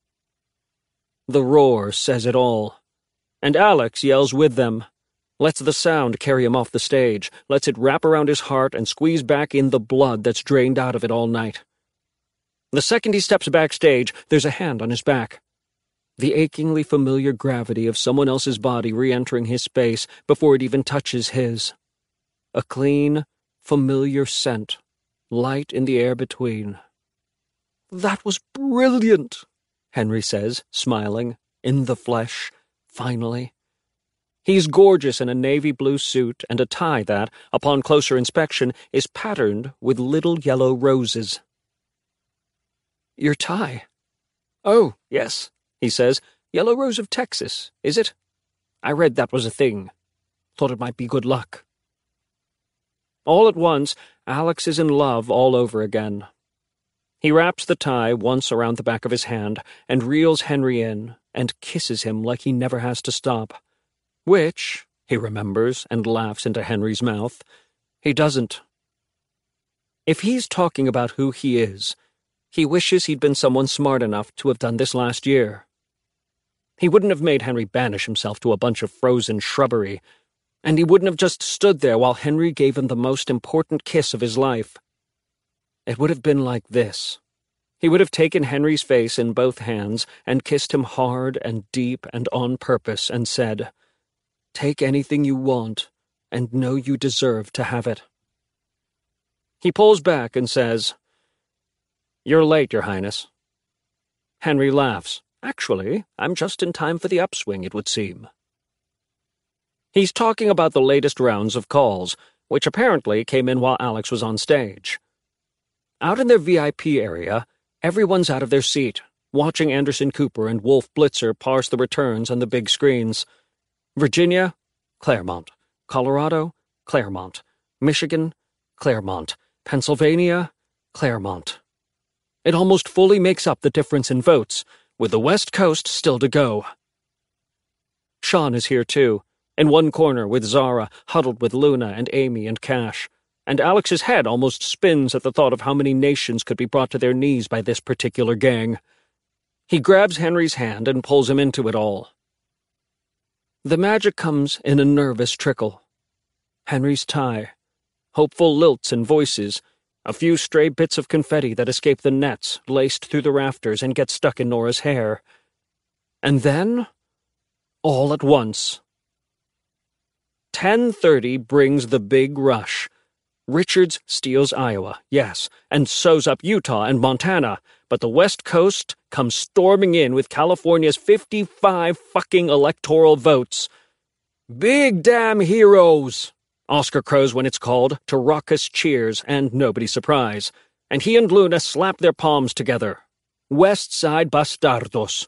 The roar says it all, and Alex yells with them, lets the sound carry him off the stage, lets it wrap around his heart and squeeze back in the blood that's drained out of it all night. The second he steps backstage, there's a hand on his back. The achingly familiar gravity of someone else's body re-entering his space before it even touches his. A clean, familiar scent, light in the air between. "That was brilliant," Henry says, smiling, in the flesh, finally. He's gorgeous in a navy blue suit and a tie that, upon closer inspection, is patterned with little yellow roses. "Your tie," "Oh, yes," he says. "Yellow Rose of Texas, is it? I read that was a thing. Thought it might be good luck." All at once, Alex is in love all over again. He wraps the tie once around the back of his hand and reels Henry in and kisses him like he never has to stop. Which, he remembers and laughs into Henry's mouth, he doesn't. If he's talking about who he is, he wishes he'd been someone smart enough to have done this last year. He wouldn't have made Henry banish himself to a bunch of frozen shrubbery, and he wouldn't have just stood there while Henry gave him the most important kiss of his life. It would have been like this. He would have taken Henry's face in both hands and kissed him hard and deep and on purpose and said, "Take anything you want, and know you deserve to have it." He pulls back and says, "You're late, Your Highness." Henry laughs. "Actually, I'm just in time for the upswing, it would seem." He's talking about the latest rounds of calls, which apparently came in while Alex was on stage. Out in their VIP area, everyone's out of their seat, watching Anderson Cooper and Wolf Blitzer parse the returns on the big screens. Virginia, Claremont. Colorado, Claremont. Michigan, Claremont. Pennsylvania, Claremont. It almost fully makes up the difference in votes, with the West Coast still to go. Sean is here too, in one corner with Zara, huddled with Luna and Amy and Cash, and Alex's head almost spins at the thought of how many nations could be brought to their knees by this particular gang. He grabs Henry's hand and pulls him into it all. The magic comes in a nervous trickle. Henry's tie, hopeful lilts and voices, a few stray bits of confetti that escape the nets laced through the rafters and get stuck in Nora's hair. And then, all at once, 10:30 brings the big rush. Richards steals Iowa, yes, and sews up Utah and Montana, but the West Coast comes storming in with California's 55 fucking electoral votes. "Big damn heroes!" Oscar crows when it's called, to raucous cheers and nobody's surprise, and he and Luna slap their palms together. West Side Bastardos.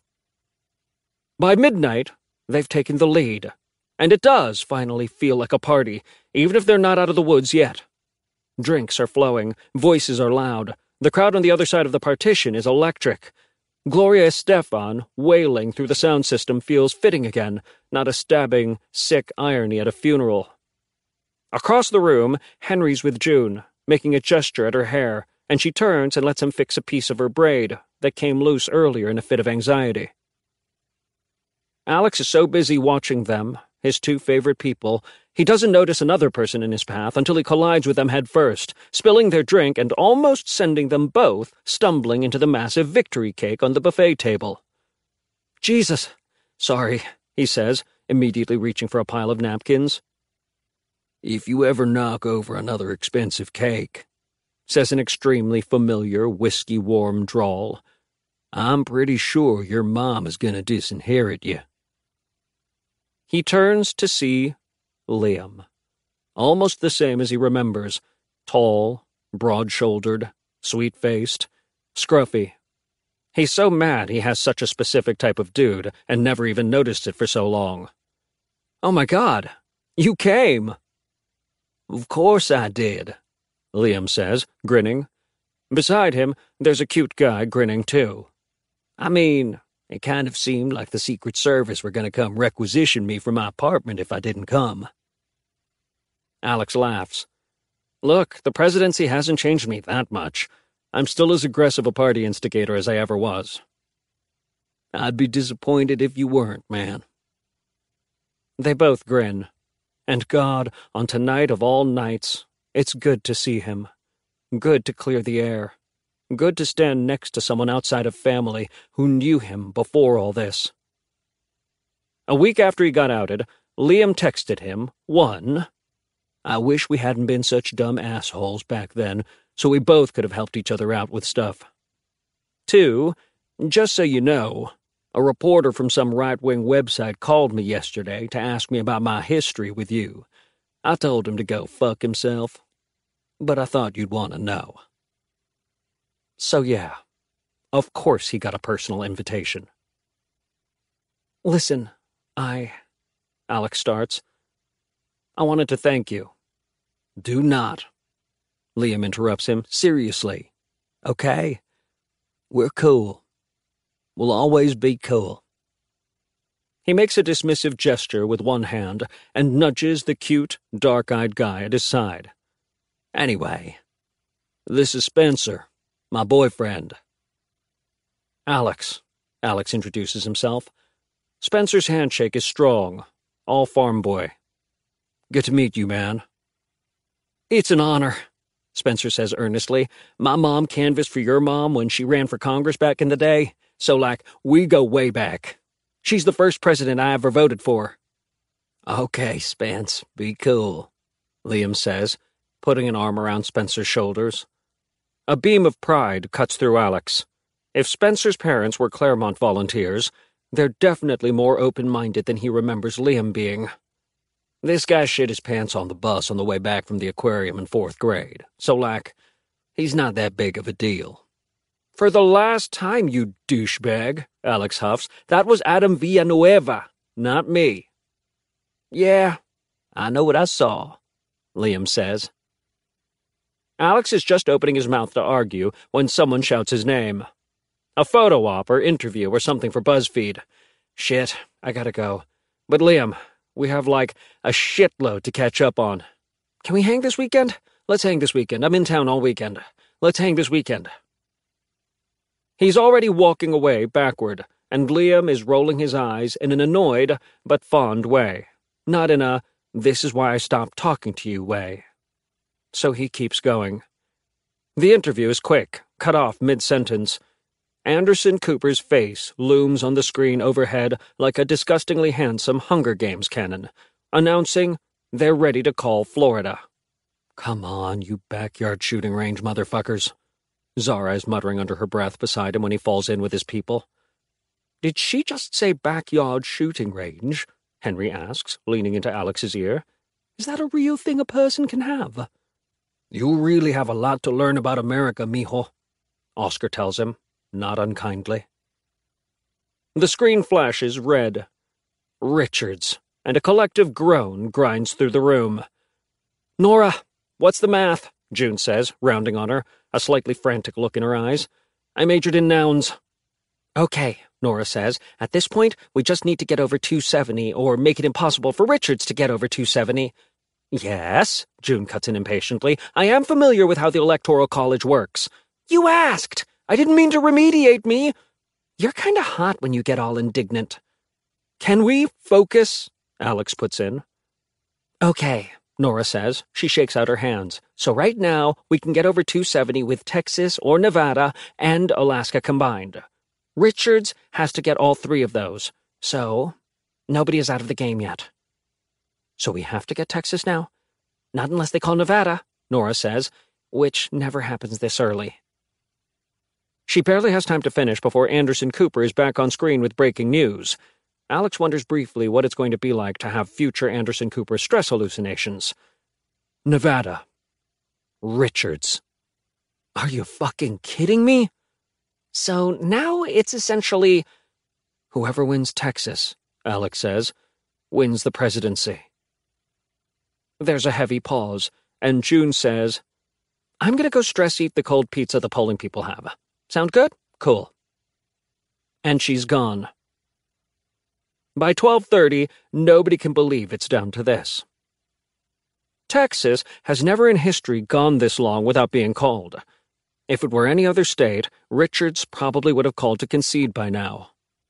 By midnight, they've taken the lead, and it does finally feel like a party, even if they're not out of the woods yet. Drinks are flowing, voices are loud, the crowd on the other side of the partition is electric. Gloria Estefan, wailing through the sound system, feels fitting again, not a stabbing, sick irony at a funeral. Across the room, Henry's with June, making a gesture at her hair, and she turns and lets him fix a piece of her braid that came loose earlier in a fit of anxiety. Alex is so busy watching them, his two favorite people, he doesn't notice another person in his path until he collides with them head first, spilling their drink and almost sending them both stumbling into the massive victory cake on the buffet table. "Jesus, sorry," he says, immediately reaching for a pile of napkins. "If you ever knock over another expensive cake," says an extremely familiar whiskey-warm drawl, "I'm pretty sure your mom is gonna disinherit you." He turns to see Liam, almost the same as he remembers, tall, broad-shouldered, sweet-faced, scruffy. He's so mad he has such a specific type of dude and never even noticed it for so long. "Oh my God, you came!" "Of course I did," Liam says, grinning. Beside him, there's a cute guy grinning too. "I mean, it kind of seemed like the Secret Service were going to come requisition me for my apartment if I didn't come." Alex laughs. "Look, the presidency hasn't changed me that much. I'm still as aggressive a party instigator as I ever was." "I'd be disappointed if you weren't, man." They both grin. And God, on tonight of all nights, it's good to see him. Good to clear the air. Good to stand next to someone outside of family who knew him before all this. A week after he got outed, Liam texted him, 1, "I wish we hadn't been such dumb assholes back then, so we both could have helped each other out with stuff. 2, just so you know, a reporter from some right-wing website called me yesterday to ask me about my history with you. I told him to go fuck himself, but I thought you'd want to know." So yeah, Of course he got a personal invitation. Listen, Alex starts. I wanted to thank you. Do not. Liam interrupts him. Seriously. Okay? We're cool. We'll always be cool. He makes a dismissive gesture with one hand and nudges the cute, dark-eyed guy at his side. Anyway, this is Spencer, my boyfriend. Alex introduces himself. Spencer's handshake is strong, all farm boy. Good to meet you, man. It's an honor, Spencer says earnestly. My mom canvassed for your mom when she ran for Congress back in the day, so, we go way back. She's the first president I ever voted for. Okay, Spence, be cool, Liam says, putting an arm around Spencer's shoulders. A beam of pride cuts through Alex. If Spencer's parents were Claremont volunteers, they're definitely more open-minded than he remembers Liam being. This guy shit his pants on the bus on the way back from the aquarium in 4th grade, so, he's not that big of a deal. For the last time, you douchebag, Alex huffs, that was Adam Villanueva, not me. Yeah, I know what I saw, Liam says. Alex is just opening his mouth to argue when someone shouts his name. A photo op or interview or something for BuzzFeed. Shit, I gotta go. But Liam, we have a shitload to catch up on. Can we hang this weekend? Let's hang this weekend. I'm in town all weekend. Let's hang this weekend. He's already walking away backward, and Liam is rolling his eyes in an annoyed but fond way, not in a "this is why I stopped talking to you" way. So he keeps going. The interview is quick, cut off mid-sentence. Anderson Cooper's face looms on the screen overhead like a disgustingly handsome Hunger Games cannon, announcing they're ready to call Florida. Come on, you backyard shooting range motherfuckers. Zara is muttering under her breath beside him when he falls in with his people. Did she just say backyard shooting range? Henry asks, leaning into Alex's ear. Is that a real thing a person can have? You really have a lot to learn about America, mijo, Oscar tells him, not unkindly. The screen flashes red. Richards, and a collective groan grinds through the room. Nora, what's the math? June says, rounding on her, a slightly frantic look in her eyes. I majored in nouns. Okay, Nora says. At this point, we just need to get over 270, or make it impossible for Richards to get over 270. Yes, June cuts in impatiently. I am familiar with how the Electoral College works. You asked! I didn't mean to remediate me. You're kind of hot when you get all indignant. Can we focus? Alex puts in. Okay, Nora says. She shakes out her hands. So right now, we can get over 270 with Texas or Nevada and Alaska combined. Richards has to get all 3 of those. So, nobody is out of the game yet. So we have to get Texas now? Not unless they call Nevada, Nora says, which never happens this early. She barely has time to finish before Anderson Cooper is back on screen with breaking news. Alex wonders briefly what it's going to be like to have future Anderson Cooper stress hallucinations. Nevada. Richards. Are you fucking kidding me? So now it's essentially, whoever wins Texas, Alex says, wins the presidency. There's a heavy pause, and June says, I'm going to go stress-eat the cold pizza the polling people have. Sound good? Cool. And she's gone. By 12:30, nobody can believe it's down to this. Texas has never in history gone this long without being called. If it were any other state, Richards probably would have called to concede by now.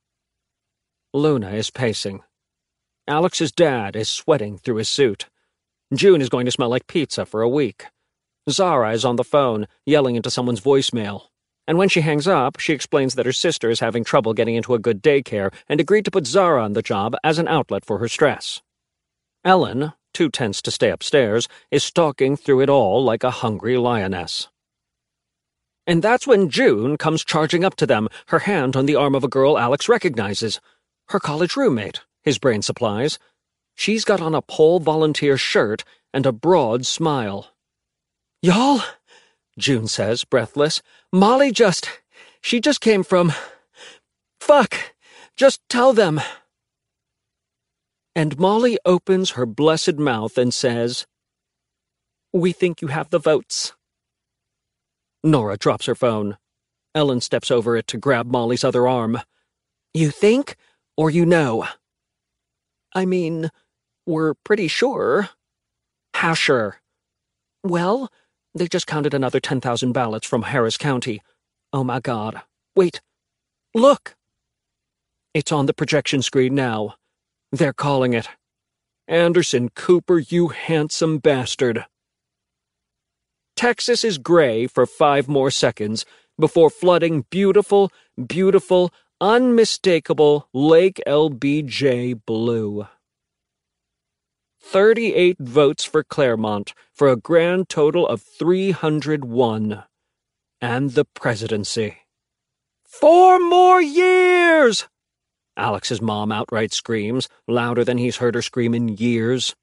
Luna is pacing. Alex's dad is sweating through his suit. June is going to smell like pizza for a week. Zara is on the phone, yelling into someone's voicemail. And when she hangs up, she explains that her sister is having trouble getting into a good daycare and agreed to put Zara on the job as an outlet for her stress. Ellen, too tense to stay upstairs, is stalking through it all like a hungry lioness. And that's when June comes charging up to them, her hand on the arm of a girl Alex recognizes. Her college roommate, his brain supplies. She's got on a pole volunteer shirt and a broad smile. Y'all, June says, breathless, Molly just She just came from... Fuck! Just tell them. And Molly opens her blessed mouth and says, "We think you have the votes." Nora drops her phone. Ellen steps over it to grab Molly's other arm. "You think, or you know?" "I mean, we're pretty sure." "How sure?" "Well, they just counted another 10,000 ballots from Harris County. Oh my God. Wait. Look!" It's on the projection screen now. They're calling it. "Anderson Cooper, you handsome bastard." Texas is gray for 5 more seconds before flooding beautiful, beautiful, unmistakable Lake LBJ blue. 38 votes for Claremont for a grand total of 301. And the presidency. 4 more years! Alex's mom outright screams, louder than he's heard her scream in years.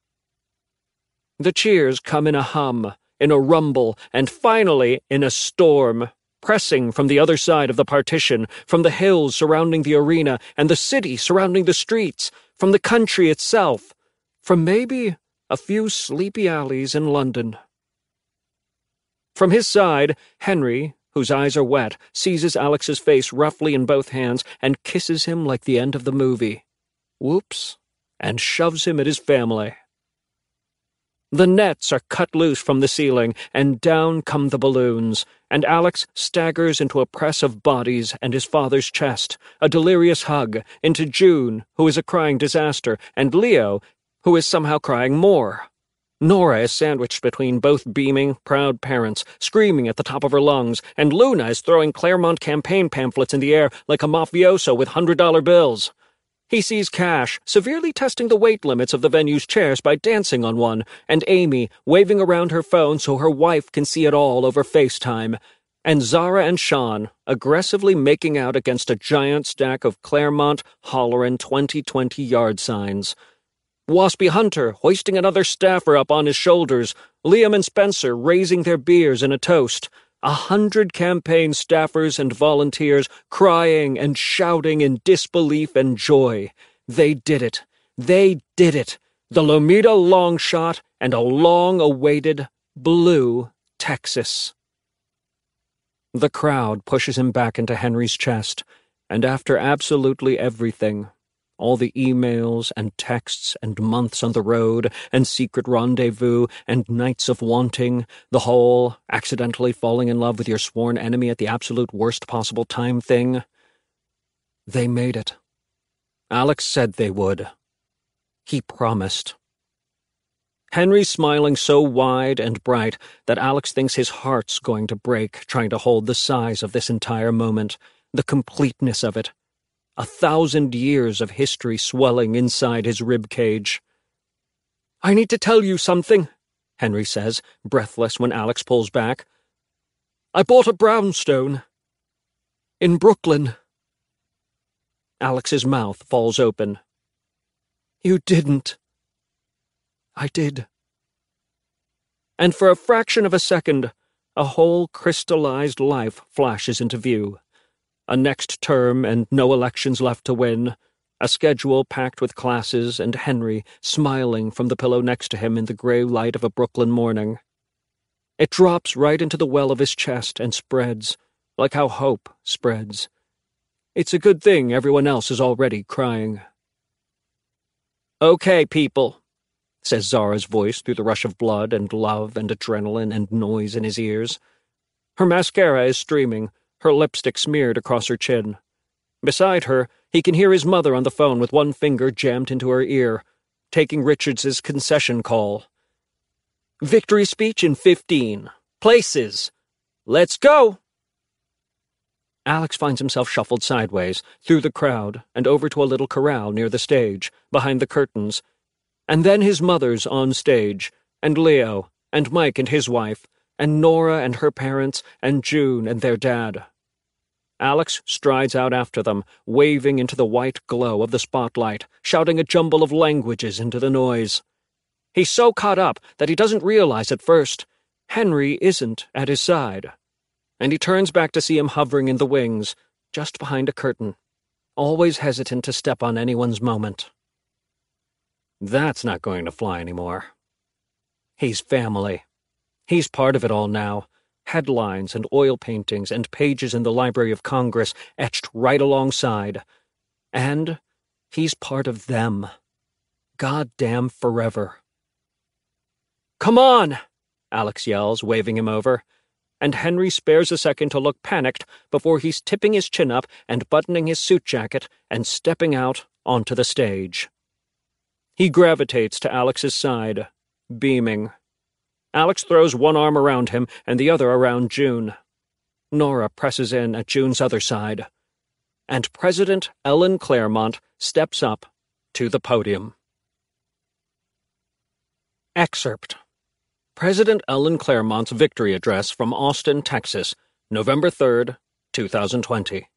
The cheers come in a hum, in a rumble, and finally in a storm, pressing from the other side of the partition, from the hills surrounding the arena, and the city surrounding the streets, from the country itself, from maybe a few sleepy alleys in London. From his side, Henry, whose eyes are wet, seizes Alex's face roughly in both hands and kisses him like the end of the movie. Whoops, and shoves him at his family. The nets are cut loose from the ceiling, and down come the balloons, and Alex staggers into a press of bodies and his father's chest, a delirious hug, into June, who is a crying disaster, and Leo, who is somehow crying more. Nora is sandwiched between both beaming, proud parents, screaming at the top of her lungs, and Luna is throwing Claremont campaign pamphlets in the air like a mafioso with $100 bills. He sees Cash severely testing the weight limits of the venue's chairs by dancing on one, and Amy waving around her phone so her wife can see it all over FaceTime, and Zara and Sean aggressively making out against a giant stack of Claremont Hollerin' 2020 yard signs. Waspy Hunter hoisting another staffer up on his shoulders, Liam and Spencer raising their beers in a toast, 100 campaign staffers and volunteers crying and shouting in disbelief and joy. They did it. They did it. The Lomita long shot and a long-awaited blue Texas. The crowd pushes him back into Henry's chest, and after absolutely everything, all the emails and texts and months on the road and secret rendezvous and nights of wanting, the whole accidentally falling in love with your sworn enemy at the absolute worst possible time thing. They made it. Alex said they would. He promised. Henry's smiling so wide and bright that Alex thinks his heart's going to break trying to hold the size of this entire moment, the completeness of it. 1,000 years of history swelling inside his rib cage. "I need to tell you something," Henry says, breathless when Alex pulls back. "I bought a brownstone. In Brooklyn." Alex's mouth falls open. "You didn't." "I did." And for a fraction of a second, a whole crystallized life flashes into view. A next term and no elections left to win, a schedule packed with classes and Henry smiling from the pillow next to him in the gray light of a Brooklyn morning. It drops right into the well of his chest and spreads, like how hope spreads. It's a good thing everyone else is already crying. "Okay, people," says Zara's voice through the rush of blood and love and adrenaline and noise in his ears. Her mascara is streaming, her lipstick smeared across her chin. Beside her, he can hear his mother on the phone with one finger jammed into her ear, taking Richards's concession call. "Victory speech in 15. Places. Let's go!" Alex finds himself shuffled sideways, through the crowd, and over to a little corral near the stage, behind the curtains. And then his mother's on stage, and Leo, and Mike and his wife, and Nora and her parents, and June and their dad. Alex strides out after them, waving into the white glow of the spotlight, shouting a jumble of languages into the noise. He's so caught up that he doesn't realize at first Henry isn't at his side. and he turns back to see him hovering in the wings, just behind a curtain, always hesitant to step on anyone's moment. That's not going to fly anymore. He's family. He's part of it all now. Headlines and oil paintings and pages in the Library of Congress etched right alongside. And he's part of them. Goddamn forever. "Come on!" Alex yells, waving him over, and Henry spares a second to look panicked before he's tipping his chin up and buttoning his suit jacket and stepping out onto the stage. He gravitates to Alex's side, beaming. Alex throws one arm around him and the other around June. Nora presses in at June's other side. And President Ellen Claremont steps up to the podium. Excerpt. President Ellen Claremont's victory address from Austin, Texas, November 3rd, 2020.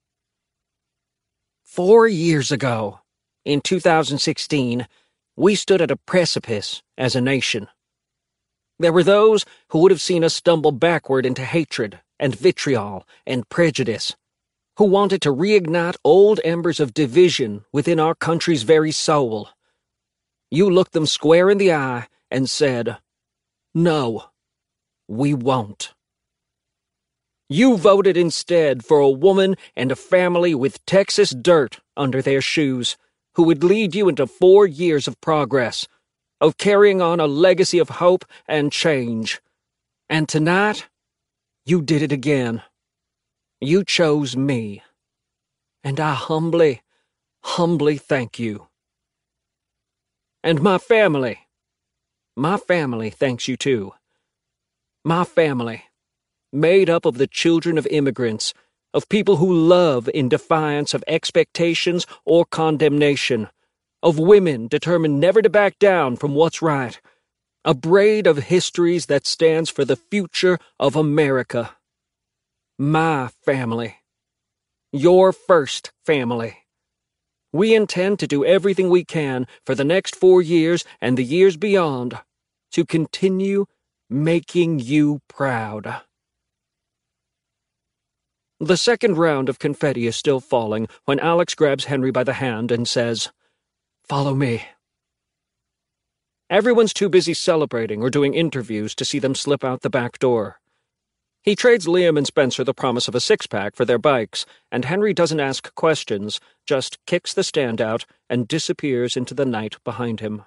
4 years ago, in 2016, we stood at a precipice as a nation. There were those who would have seen us stumble backward into hatred and vitriol and prejudice, who wanted to reignite old embers of division within our country's very soul. You looked them square in the eye and said, "No, we won't." You voted instead for a woman and a family with Texas dirt under their shoes, who would lead you into 4 years of progress, of carrying on a legacy of hope and change. And tonight, you did it again. You chose me. And I humbly, humbly thank you. And my family thanks you too. My family, made up of the children of immigrants, of people who love in defiance of expectations or condemnation, of women determined never to back down from what's right, a braid of histories that stands for the future of America. My family. Your first family. We intend to do everything we can for the next 4 years and the years beyond to continue making you proud. The second round of confetti is still falling when Alex grabs Henry by the hand and says, "Follow me." Everyone's too busy celebrating or doing interviews to see them slip out the back door. He trades Liam and Spencer the promise of a six-pack for their bikes, and Henry doesn't ask questions, just kicks the stand out and disappears into the night behind him.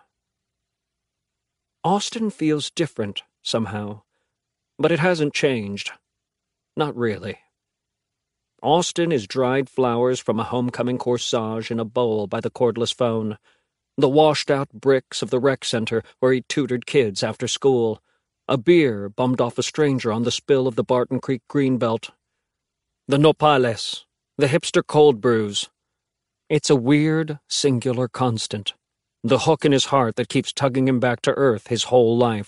Austin feels different, somehow, but it hasn't changed. Not really. Austin is dried flowers from a homecoming corsage in a bowl by the cordless phone, the washed-out bricks of the rec center where he tutored kids after school, a beer bummed off a stranger on the spill of the Barton Creek Greenbelt, the nopales, the hipster cold brews. It's a weird, singular constant, the hook in his heart that keeps tugging him back to earth his whole life.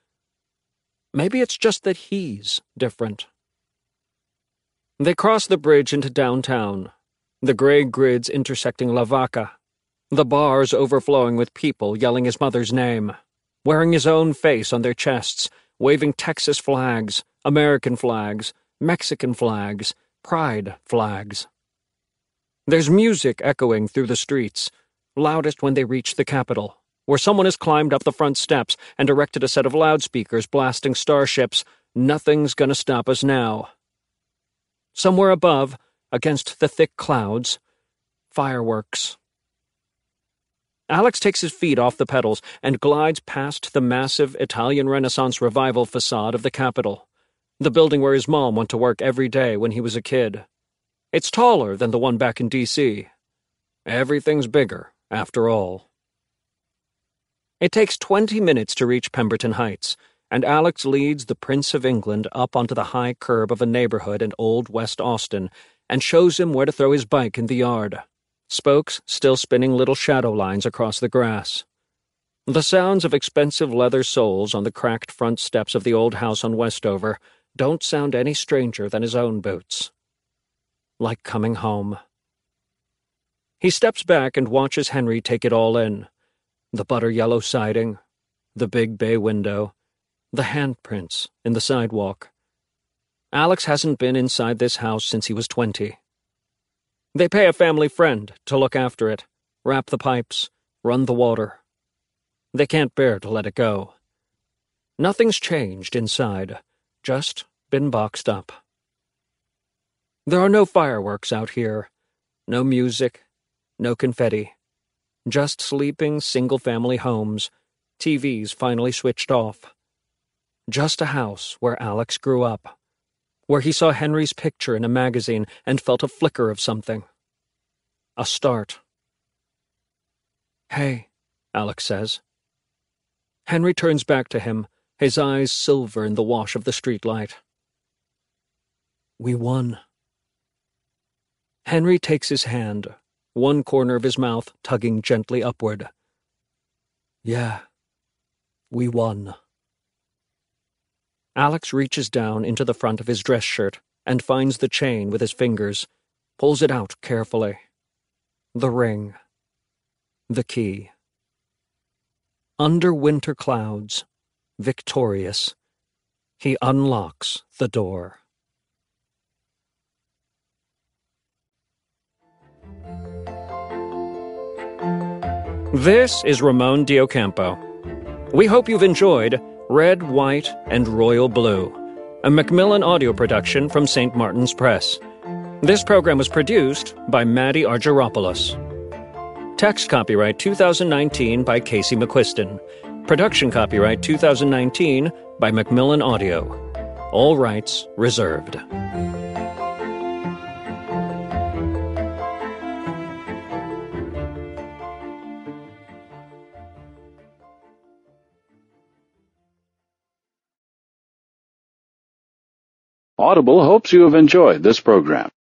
Maybe it's just that he's different. They cross the bridge into downtown, the gray grids intersecting La Vaca, the bars overflowing with people yelling his mother's name, wearing his own face on their chests, waving Texas flags, American flags, Mexican flags, pride flags. There's music echoing through the streets, loudest when they reach the Capitol, where someone has climbed up the front steps and erected a set of loudspeakers blasting starships, "Nothing's gonna stop us now." Somewhere above, against the thick clouds, fireworks. Alex takes his feet off the pedals and glides past the massive Italian Renaissance Revival facade of the Capitol, the building where his mom went to work every day when he was a kid. It's taller than the one back in D.C. Everything's bigger, after all. It takes 20 minutes to reach Pemberton Heights, and Alex leads the Prince of England up onto the high curb of a neighborhood in Old West Austin and shows him where to throw his bike in the yard, spokes still spinning little shadow lines across the grass. The sounds of expensive leather soles on the cracked front steps of the old house on Westover don't sound any stranger than his own boots. Like coming home. He steps back and watches Henry take it all in. The butter-yellow siding, the big bay window, the handprints in the sidewalk. Alex hasn't been inside this house since he was 20. They pay a family friend to look after it, wrap the pipes, run the water. They can't bear to let it go. Nothing's changed inside, just been boxed up. There are no fireworks out here, no music, no confetti. Just sleeping single-family homes, TVs finally switched off. Just a house where Alex grew up, where he saw Henry's picture in a magazine and felt a flicker of something. A start. "Hey," Alex says. Henry turns back to him, his eyes silver in the wash of the streetlight. "We won." Henry takes his hand, one corner of his mouth tugging gently upward. "Yeah, we won." Alex reaches down into the front of his dress shirt and finds the chain with his fingers, pulls it out carefully. The ring. The key. Under winter clouds, victorious, he unlocks the door. This is Ramon Diocampo. We hope you've enjoyed Red, White, and Royal Blue, a Macmillan audio production from St. Martin's Press. This program was produced by Maddie Argyropoulos. Text copyright 2019 by Casey McQuiston. Production copyright 2019 by Macmillan Audio. All rights reserved. Audible hopes you have enjoyed this program.